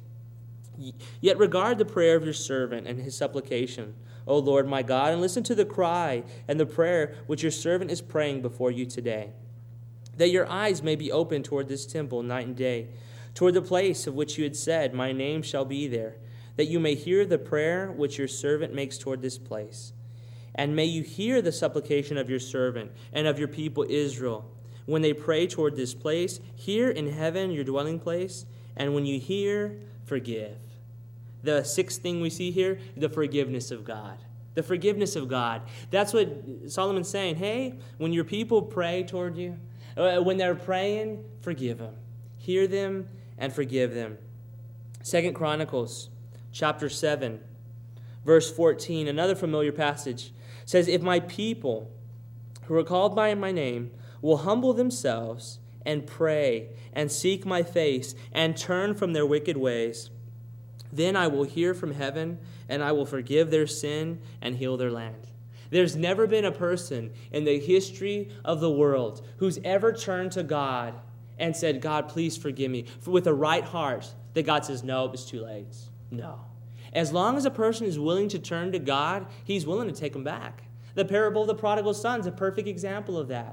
A: Yet regard the prayer of your servant and his supplication, O Lord my God, and listen to the cry and the prayer which your servant is praying before you today, that your eyes may be open toward this temple night and day, toward the place of which you had said, my name shall be there, that you may hear the prayer which your servant makes toward this place. And may you hear the supplication of your servant and of your people Israel, when they pray toward this place, here in heaven, your dwelling place, and when you hear, forgive. The sixth thing we see here, the forgiveness of God. The forgiveness of God. That's what Solomon's saying. Hey, when your people pray toward you, when they're praying, forgive them. Hear them and forgive them. 2 Chronicles chapter 7, verse 14, another familiar passage, says, if my people who are called by my name will humble themselves and pray and seek my face and turn from their wicked ways, then I will hear from heaven and I will forgive their sin and heal their land. There's never been a person in the history of the world who's ever turned to God and said, God, please forgive me, with a right heart, that God says, no, it's too late. No. As long as a person is willing to turn to God, he's willing to take them back. The parable of the prodigal son is a perfect example of that.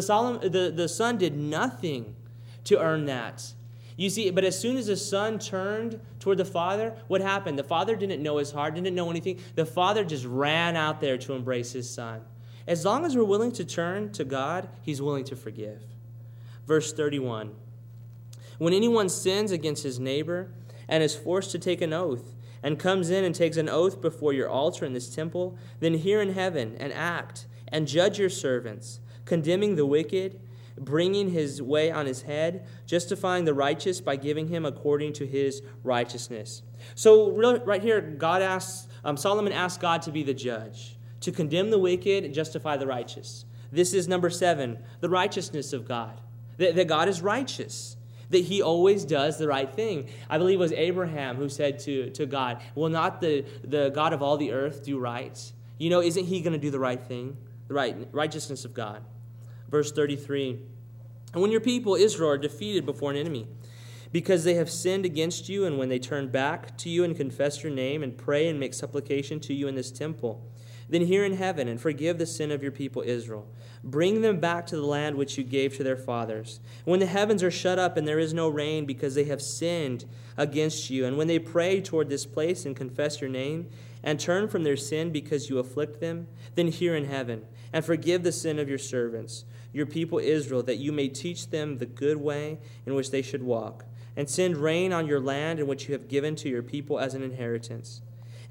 A: The son did nothing to earn that. You see, but as soon as the son turned toward the father, what happened? The father didn't know his heart, didn't know anything. The father just ran out there to embrace his son. As long as we're willing to turn to God, he's willing to forgive. Verse 31. When anyone sins against his neighbor and is forced to take an oath, and comes in and takes an oath before your altar in this temple, then hear in heaven and act and judge your servants, condemning the wicked, bringing his way on his head, justifying the righteous by giving him according to his righteousness. So right here, Solomon asks God to be the judge, to condemn the wicked and justify the righteous. This is number 7, the righteousness of God, that God is righteous, that he always does the right thing. I believe it was Abraham who said to God, will not the God of all the earth do right? You know, isn't he going to do the right thing? The righteousness of God. Verse 33, and when your people Israel are defeated before an enemy, because they have sinned against you, and when they turn back to you and confess your name and pray and make supplication to you in this temple, then hear in heaven and forgive the sin of your people Israel. Bring them back to the land which you gave to their fathers. When the heavens are shut up and there is no rain because they have sinned against you, and when they pray toward this place and confess your name and turn from their sin because you afflict them, then hear in heaven and forgive the sin of your servants, your people Israel, that you may teach them the good way in which they should walk, and send rain on your land in which you have given to your people as an inheritance.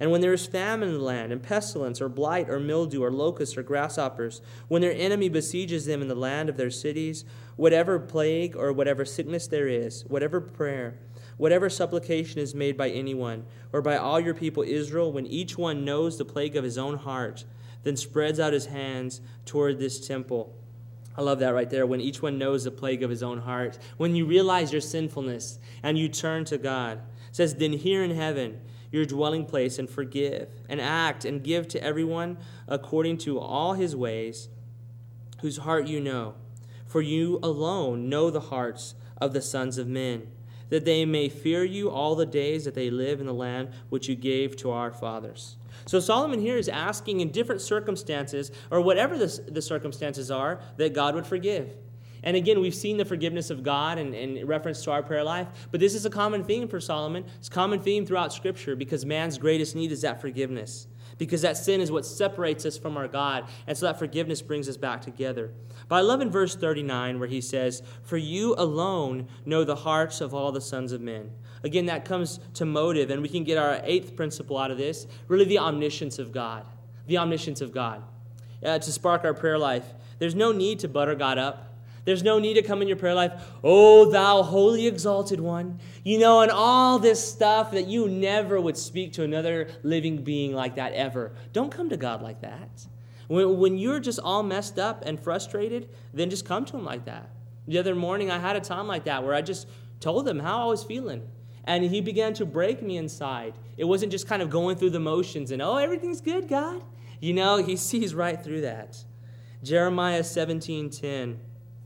A: And when there is famine in the land, and pestilence, or blight, or mildew, or locusts, or grasshoppers, when their enemy besieges them in the land of their cities, whatever plague or whatever sickness there is, whatever prayer, whatever supplication is made by anyone, or by all your people Israel, when each one knows the plague of his own heart, then spreads out his hands toward this temple. I love that right there, when each one knows the plague of his own heart. When you realize your sinfulness and you turn to God. It says, then hear in heaven your dwelling place, and forgive, and act, and give to everyone according to all his ways, whose heart you know. For you alone know the hearts of the sons of men, that they may fear you all the days that they live in the land which you gave to our fathers. So Solomon here is asking in different circumstances, or whatever the circumstances are, that God would forgive. And again, we've seen the forgiveness of God in reference to our prayer life, but this is a common theme for Solomon. It's a common theme throughout Scripture, because man's greatest need is that forgiveness. Because that sin is what separates us from our God, and so that forgiveness brings us back together. But I love in verse 39 where he says, for you alone know the hearts of all the sons of men. Again, that comes to motive, and we can get our eighth principle out of this, really the omniscience of God. The omniscience of God. To spark our prayer life, there's no need to butter God up. There's no need to come in your prayer life, oh, thou holy exalted one, and all this stuff that you never would speak to another living being like that ever. Don't come to God like that. When you're just all messed up and frustrated, then just come to him like that. The other morning, I had a time like that where I just told him how I was feeling. And he began to break me inside. It wasn't just kind of going through the motions and, oh, everything's good, God. He sees right through that. Jeremiah 17:10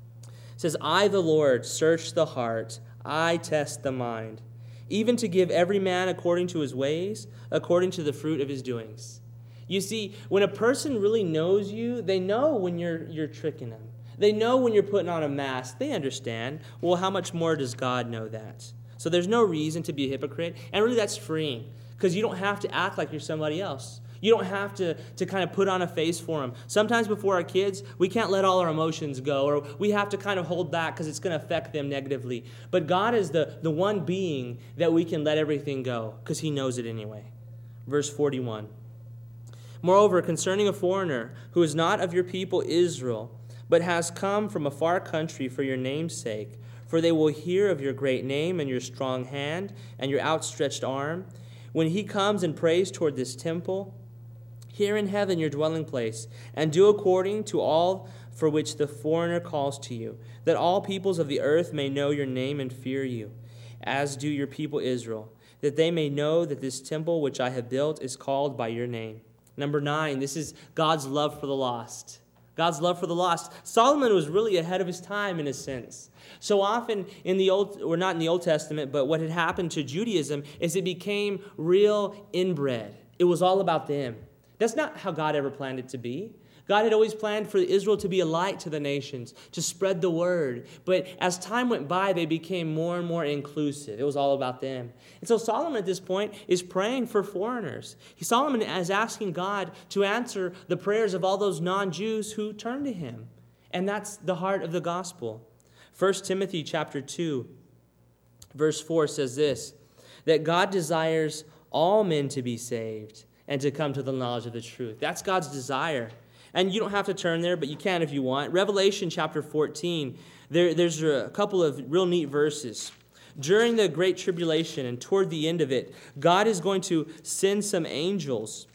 A: says, I, the Lord, search the heart. I test the mind, even to give every man according to his ways, according to the fruit of his doings. You see, when a person really knows you, they know when you're tricking them. They know when you're putting on a mask. They understand. Well, how much more does God know that? So there's no reason to be a hypocrite. And really that's freeing, because you don't have to act like you're somebody else. You don't have to kind of put on a face for them. Sometimes before our kids, we can't let all our emotions go, or we have to kind of hold back because it's going to affect them negatively. But God is the one being that we can let everything go, because he knows it anyway. Verse 41. Moreover, concerning a foreigner who is not of your people Israel, but has come from a far country for your name's sake, for they will hear of your great name and your strong hand and your outstretched arm, when he comes and prays toward this temple, hear in heaven your dwelling place, and do according to all for which the foreigner calls to you, that all peoples of the earth may know your name and fear you, as do your people Israel, that they may know that this temple which I have built is called by your name. Number 9, this is God's love for the lost. God's love for the lost. Solomon was really ahead of his time in a sense. So often in the Old, or not in the Old Testament, but what had happened to Judaism is it became real inbred. It was all about them. That's not how God ever planned it to be. God had always planned for Israel to be a light to the nations, to spread the word. But as time went by, they became more and more inclusive. It was all about them. And so Solomon at this point is praying for foreigners. Solomon is asking God to answer the prayers of all those non-Jews who turn to him. And that's the heart of the gospel. 1 Timothy chapter 2, verse 4 says this, that God desires all men to be saved and to come to the knowledge of the truth. That's God's desire. And you don't have to turn there, but you can if you want. Revelation chapter 14, there's a couple of real neat verses. During the Great Tribulation and toward the end of it, God is going to send some angels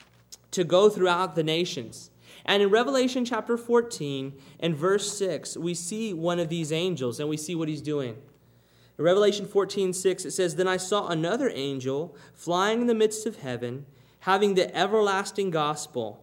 A: to go throughout the nations. And in Revelation chapter 14 and verse 6, we see one of these angels, and we see what he's doing. In Revelation 14:6, it says, Then I saw another angel flying in the midst of heaven, having the everlasting gospel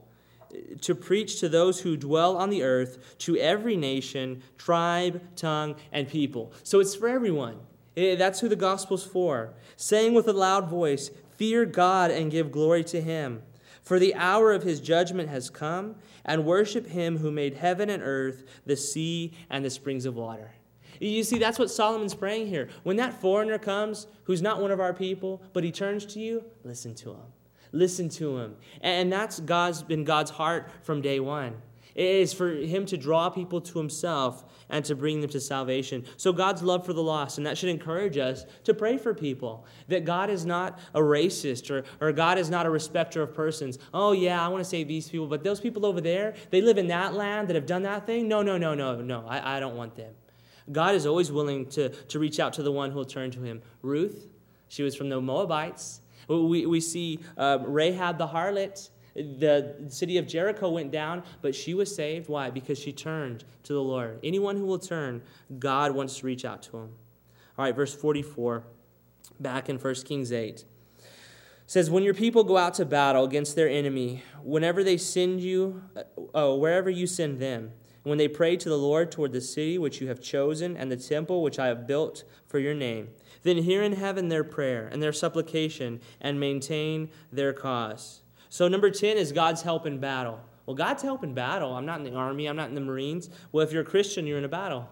A: to preach to those who dwell on the earth, to every nation, tribe, tongue, and people. So it's for everyone. That's who the gospel's for. Saying with a loud voice, Fear God and give glory to him. For the hour of his judgment has come, and worship him who made heaven and earth, the sea, and the springs of water. You see, that's what Solomon's praying here. When that foreigner comes, who's not one of our people, but he turns to you, listen to him. Listen to him. And that's been God's heart from day one. It is for him to draw people to himself and to bring them to salvation. So God's love for the lost, and that should encourage us to pray for people. That God is not a racist or God is not a respecter of persons. Oh yeah, I want to save these people, but those people over there, they live in that land that have done that thing? No, I don't want them. God is always willing to reach out to the one who will turn to him. Ruth, she was from the Moabites. We see Rahab the harlot. The city of Jericho went down, but she was saved. Why? Because she turned to the Lord. Anyone who will turn, God wants to reach out to him. All right, verse 44, back in 1 Kings 8. Says, when your people go out to battle against their enemy, whenever they send you, wherever you send them, when they pray to the Lord toward the city which you have chosen and the temple which I have built for your name, then hear in heaven their prayer and their supplication and maintain their cause. So number 10 is God's help in battle. Well, God's help in battle. I'm not in the army. I'm not in the Marines. Well, if you're a Christian, you're in a battle.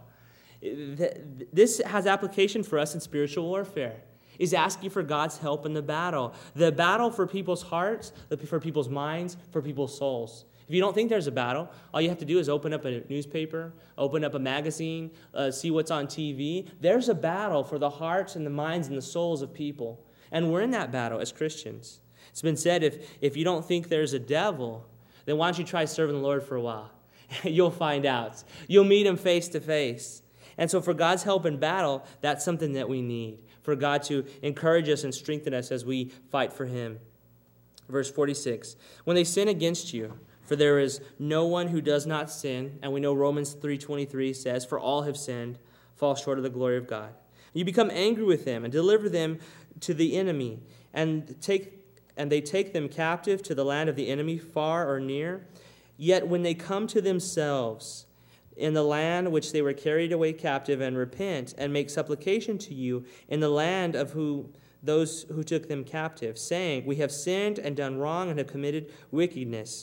A: This has application for us in spiritual warfare. Is asking for God's help in the battle. The battle for people's hearts, for people's minds, for people's souls. If you don't think there's a battle, all you have to do is open up a newspaper, open up a magazine, see what's on TV. There's a battle for the hearts and the minds and the souls of people. And we're in that battle as Christians. It's been said, if you don't think there's a devil, then why don't you try serving the Lord for a while? You'll find out. You'll meet him face to face. And so for God's help in battle, that's something that we need. For God to encourage us and strengthen us as we fight for him. Verse 46, when they sin against you, for there is no one who does not sin, and we know Romans 3:23 says, for all have sinned, fall short of the glory of God. You become angry with them and deliver them to the enemy, and they take them captive to the land of the enemy, far or near. Yet when they come to themselves in the land which they were carried away captive, and repent and make supplication to you in the land of those who took them captive, saying, we have sinned and done wrong and have committed wickedness.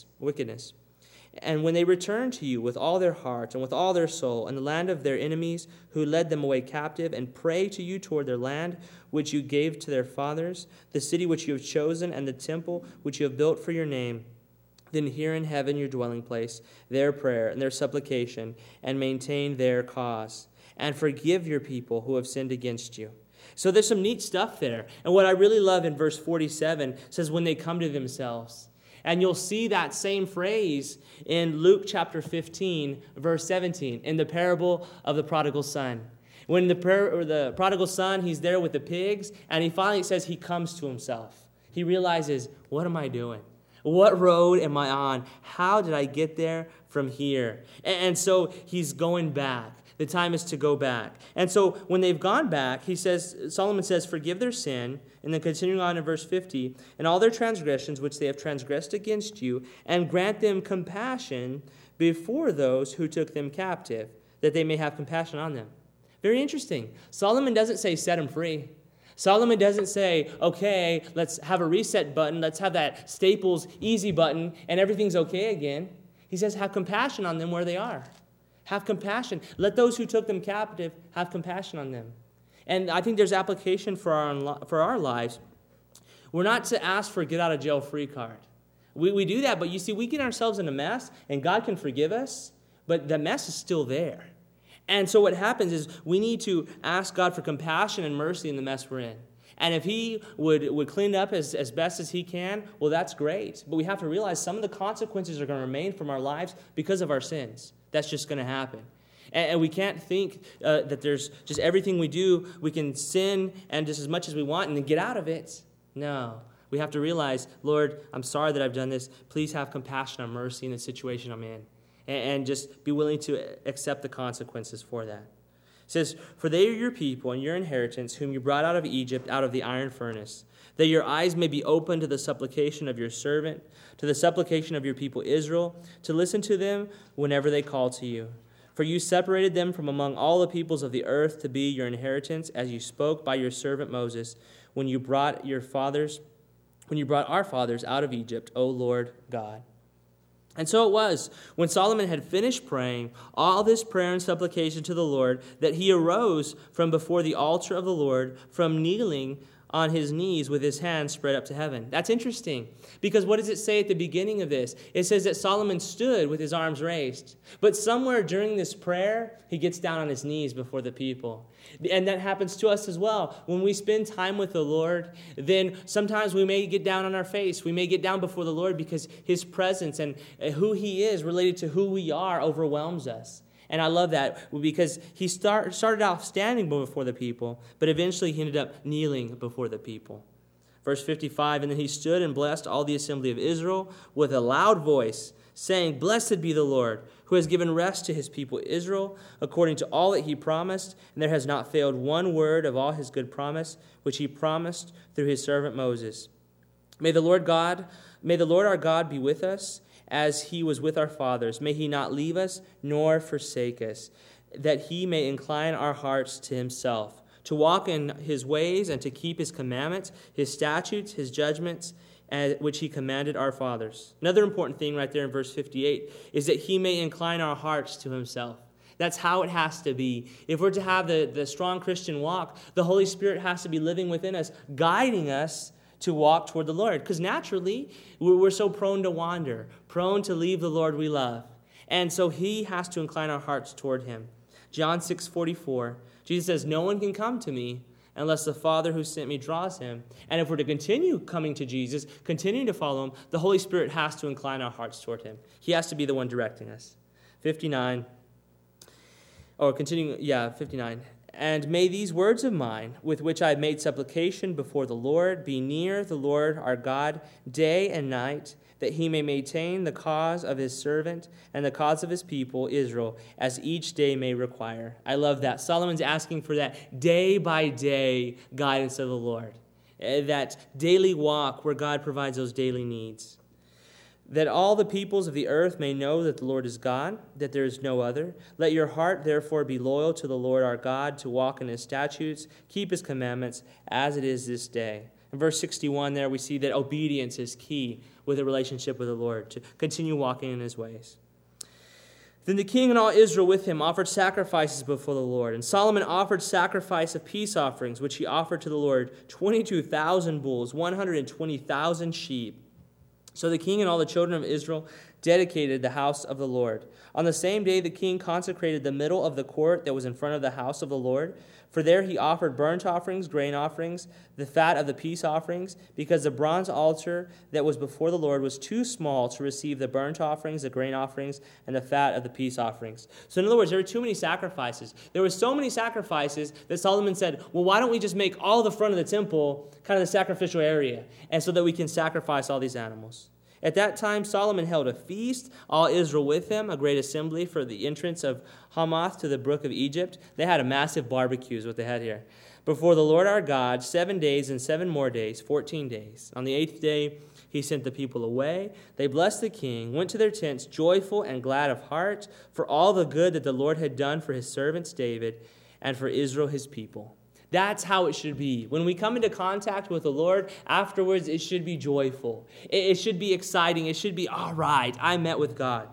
A: And when they return to you with all their heart and with all their soul, in the land of their enemies who led them away captive, and pray to you toward their land which you gave to their fathers, the city which you have chosen, and the temple which you have built for your name, then hear in heaven your dwelling place, their prayer and their supplication, and maintain their cause, and forgive your people who have sinned against you. So there's some neat stuff there. And what I really love in verse 47 says, when they come to themselves. And you'll see that same phrase in Luke chapter 15, verse 17, in the parable of the prodigal son. When the prodigal son, he's there with the pigs, and he finally says he comes to himself. He realizes, what am I doing? What road am I on? How did I get there from here? And so he's going back. The time is to go back. And so when they've gone back, Solomon says, forgive their sin. And then continuing on in verse 50, and all their transgressions which they have transgressed against you, and grant them compassion before those who took them captive, that they may have compassion on them. Very interesting. Solomon doesn't say set them free. Solomon doesn't say, okay, let's have a reset button, let's have that Staples easy button, and everything's okay again. He says, have compassion on them where they are. Have compassion. Let those who took them captive have compassion on them. And I think there's application for our lives. We're not to ask for a get-out-of-jail-free card. We do that, but you see, we get ourselves in a mess, and God can forgive us, but the mess is still there. And so what happens is we need to ask God for compassion and mercy in the mess we're in. And if he would clean it up as best as he can, well, that's great. But we have to realize some of the consequences are going to remain from our lives because of our sins. That's just going to happen. And we can't think that there's just everything we do, we can sin and just as much as we want and then get out of it. No. We have to realize, Lord, I'm sorry that I've done this. Please have compassion and mercy in the situation I'm in. And just be willing to accept the consequences for that. It says, for they are your people and your inheritance, whom you brought out of Egypt, out of the iron furnace, that your eyes may be open to the supplication of your servant, to the supplication of your people Israel, to listen to them whenever they call to you. For you separated them from among all the peoples of the earth to be your inheritance, as you spoke by your servant Moses, when you brought our fathers out of Egypt, O Lord God. And so it was, when Solomon had finished praying all this prayer and supplication to the Lord, that he arose from before the altar of the Lord, from kneeling on his knees with his hands spread up to heaven. That's interesting, because what does it say at the beginning of this? It says that Solomon stood with his arms raised. But somewhere during this prayer, he gets down on his knees before the people. And that happens to us as well. When we spend time with the Lord, then sometimes we may get down on our face. We may get down before the Lord because his presence and who he is related to who we are overwhelms us. And I love that because he started off standing before the people, but eventually he ended up kneeling before the people. Verse 55, and then he stood and blessed all the assembly of Israel with a loud voice, saying, Blessed be the Lord, who has given rest to his people Israel, according to all that he promised, and there has not failed one word of all his good promise, which he promised through his servant Moses. May the Lord our God be with us, as he was with our fathers. May he not leave us nor forsake us, that he may incline our hearts to himself, to walk in his ways and to keep his commandments, his statutes, his judgments, which he commanded our fathers. Another important thing right there in verse 58 is that he may incline our hearts to himself. That's how it has to be. If we're to have the strong Christian walk, the Holy Spirit has to be living within us, guiding us to walk toward the Lord. Because naturally, we're so prone to wander, prone to leave the Lord we love. And so he has to incline our hearts toward him. John 6:44, Jesus says, No one can come to me unless the Father who sent me draws him. And if we're to continue coming to Jesus, continuing to follow him, the Holy Spirit has to incline our hearts toward him. He has to be the one directing us. 59. And may these words of mine, with which I have made supplication before the Lord, be near the Lord our God day and night, that he may maintain the cause of his servant and the cause of his people, Israel, as each day may require. I love that. Solomon's asking for that day-by-day guidance of the Lord, that daily walk where God provides those daily needs. That all the peoples of the earth may know that the Lord is God, that there is no other. Let your heart therefore be loyal to the Lord our God, to walk in his statutes, keep his commandments, as it is this day. In verse 61 there we see that obedience is key with a relationship with the Lord, to continue walking in his ways. Then the king and all Israel with him offered sacrifices before the Lord. And Solomon offered sacrifice of peace offerings, which he offered to the Lord, 22,000 bulls, 120,000 sheep. So the king and all the children of Israel dedicated the house of the Lord. On the same day the king consecrated the middle of the court that was in front of the house of the Lord. For there he offered burnt offerings, grain offerings, the fat of the peace offerings, because the bronze altar that was before the Lord was too small to receive the burnt offerings, the grain offerings, and the fat of the peace offerings. So in other words, there were too many sacrifices. There were so many sacrifices that Solomon said, well, why don't we just make all the front of the temple kind of the sacrificial area, and so that we can sacrifice all these animals. At that time, Solomon held a feast, all Israel with him, a great assembly for the entrance of Hamath to the brook of Egypt. They had a massive barbecue is what they had here. Before the Lord our God, 7 days and 7 more days, 14 days. On the 8th day, he sent the people away. They blessed the king, went to their tents, joyful and glad of heart, for all the good that the Lord had done for his servants David and for Israel his people. That's how it should be. When we come into contact with the Lord, afterwards it should be joyful. It should be exciting. It should be, all right, I met with God.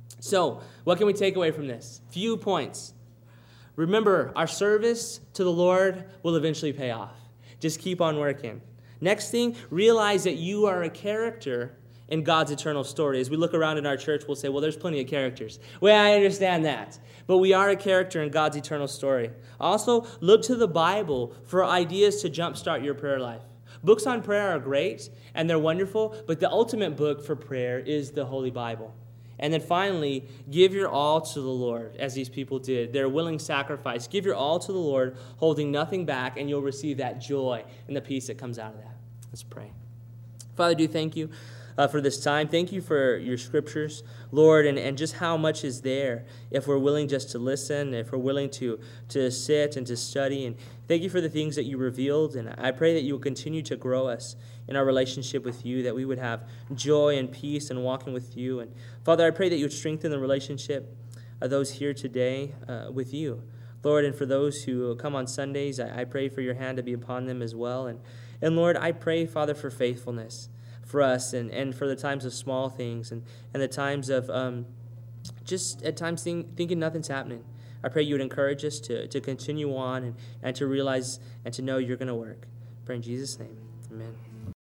A: So, what can we take away from this? Few points. Remember, our service to the Lord will eventually pay off. Just keep on working. Next thing, realize that you are a character in God's eternal story. As we look around in our church, we'll say, well, there's plenty of characters. Well, I understand that. But we are a character in God's eternal story. Also, look to the Bible for ideas to jumpstart your prayer life. Books on prayer are great, and they're wonderful, but the ultimate book for prayer is the Holy Bible. And then finally, give your all to the Lord, as these people did. Their willing sacrifice. Give your all to the Lord, holding nothing back, and you'll receive that joy and the peace that comes out of that. Let's pray. Father, do thank you for this time. Thank you for your scriptures, Lord, and just how much is there if we're willing just to listen, if we're willing to sit and to study. And thank you for the things that you revealed. And I pray that you will continue to grow us in our relationship with you, that we would have joy and peace in walking with you. And Father, I pray that you would strengthen the relationship of those here today with you, Lord. And for those who come on Sundays, I pray for your hand to be upon them as well. And Lord, I pray, Father, for faithfulness for us and for the times of small things and the times of just at times thinking nothing's happening. I pray you would encourage us to continue on and to realize and to know you're going to work. Pray in Jesus' name. Amen.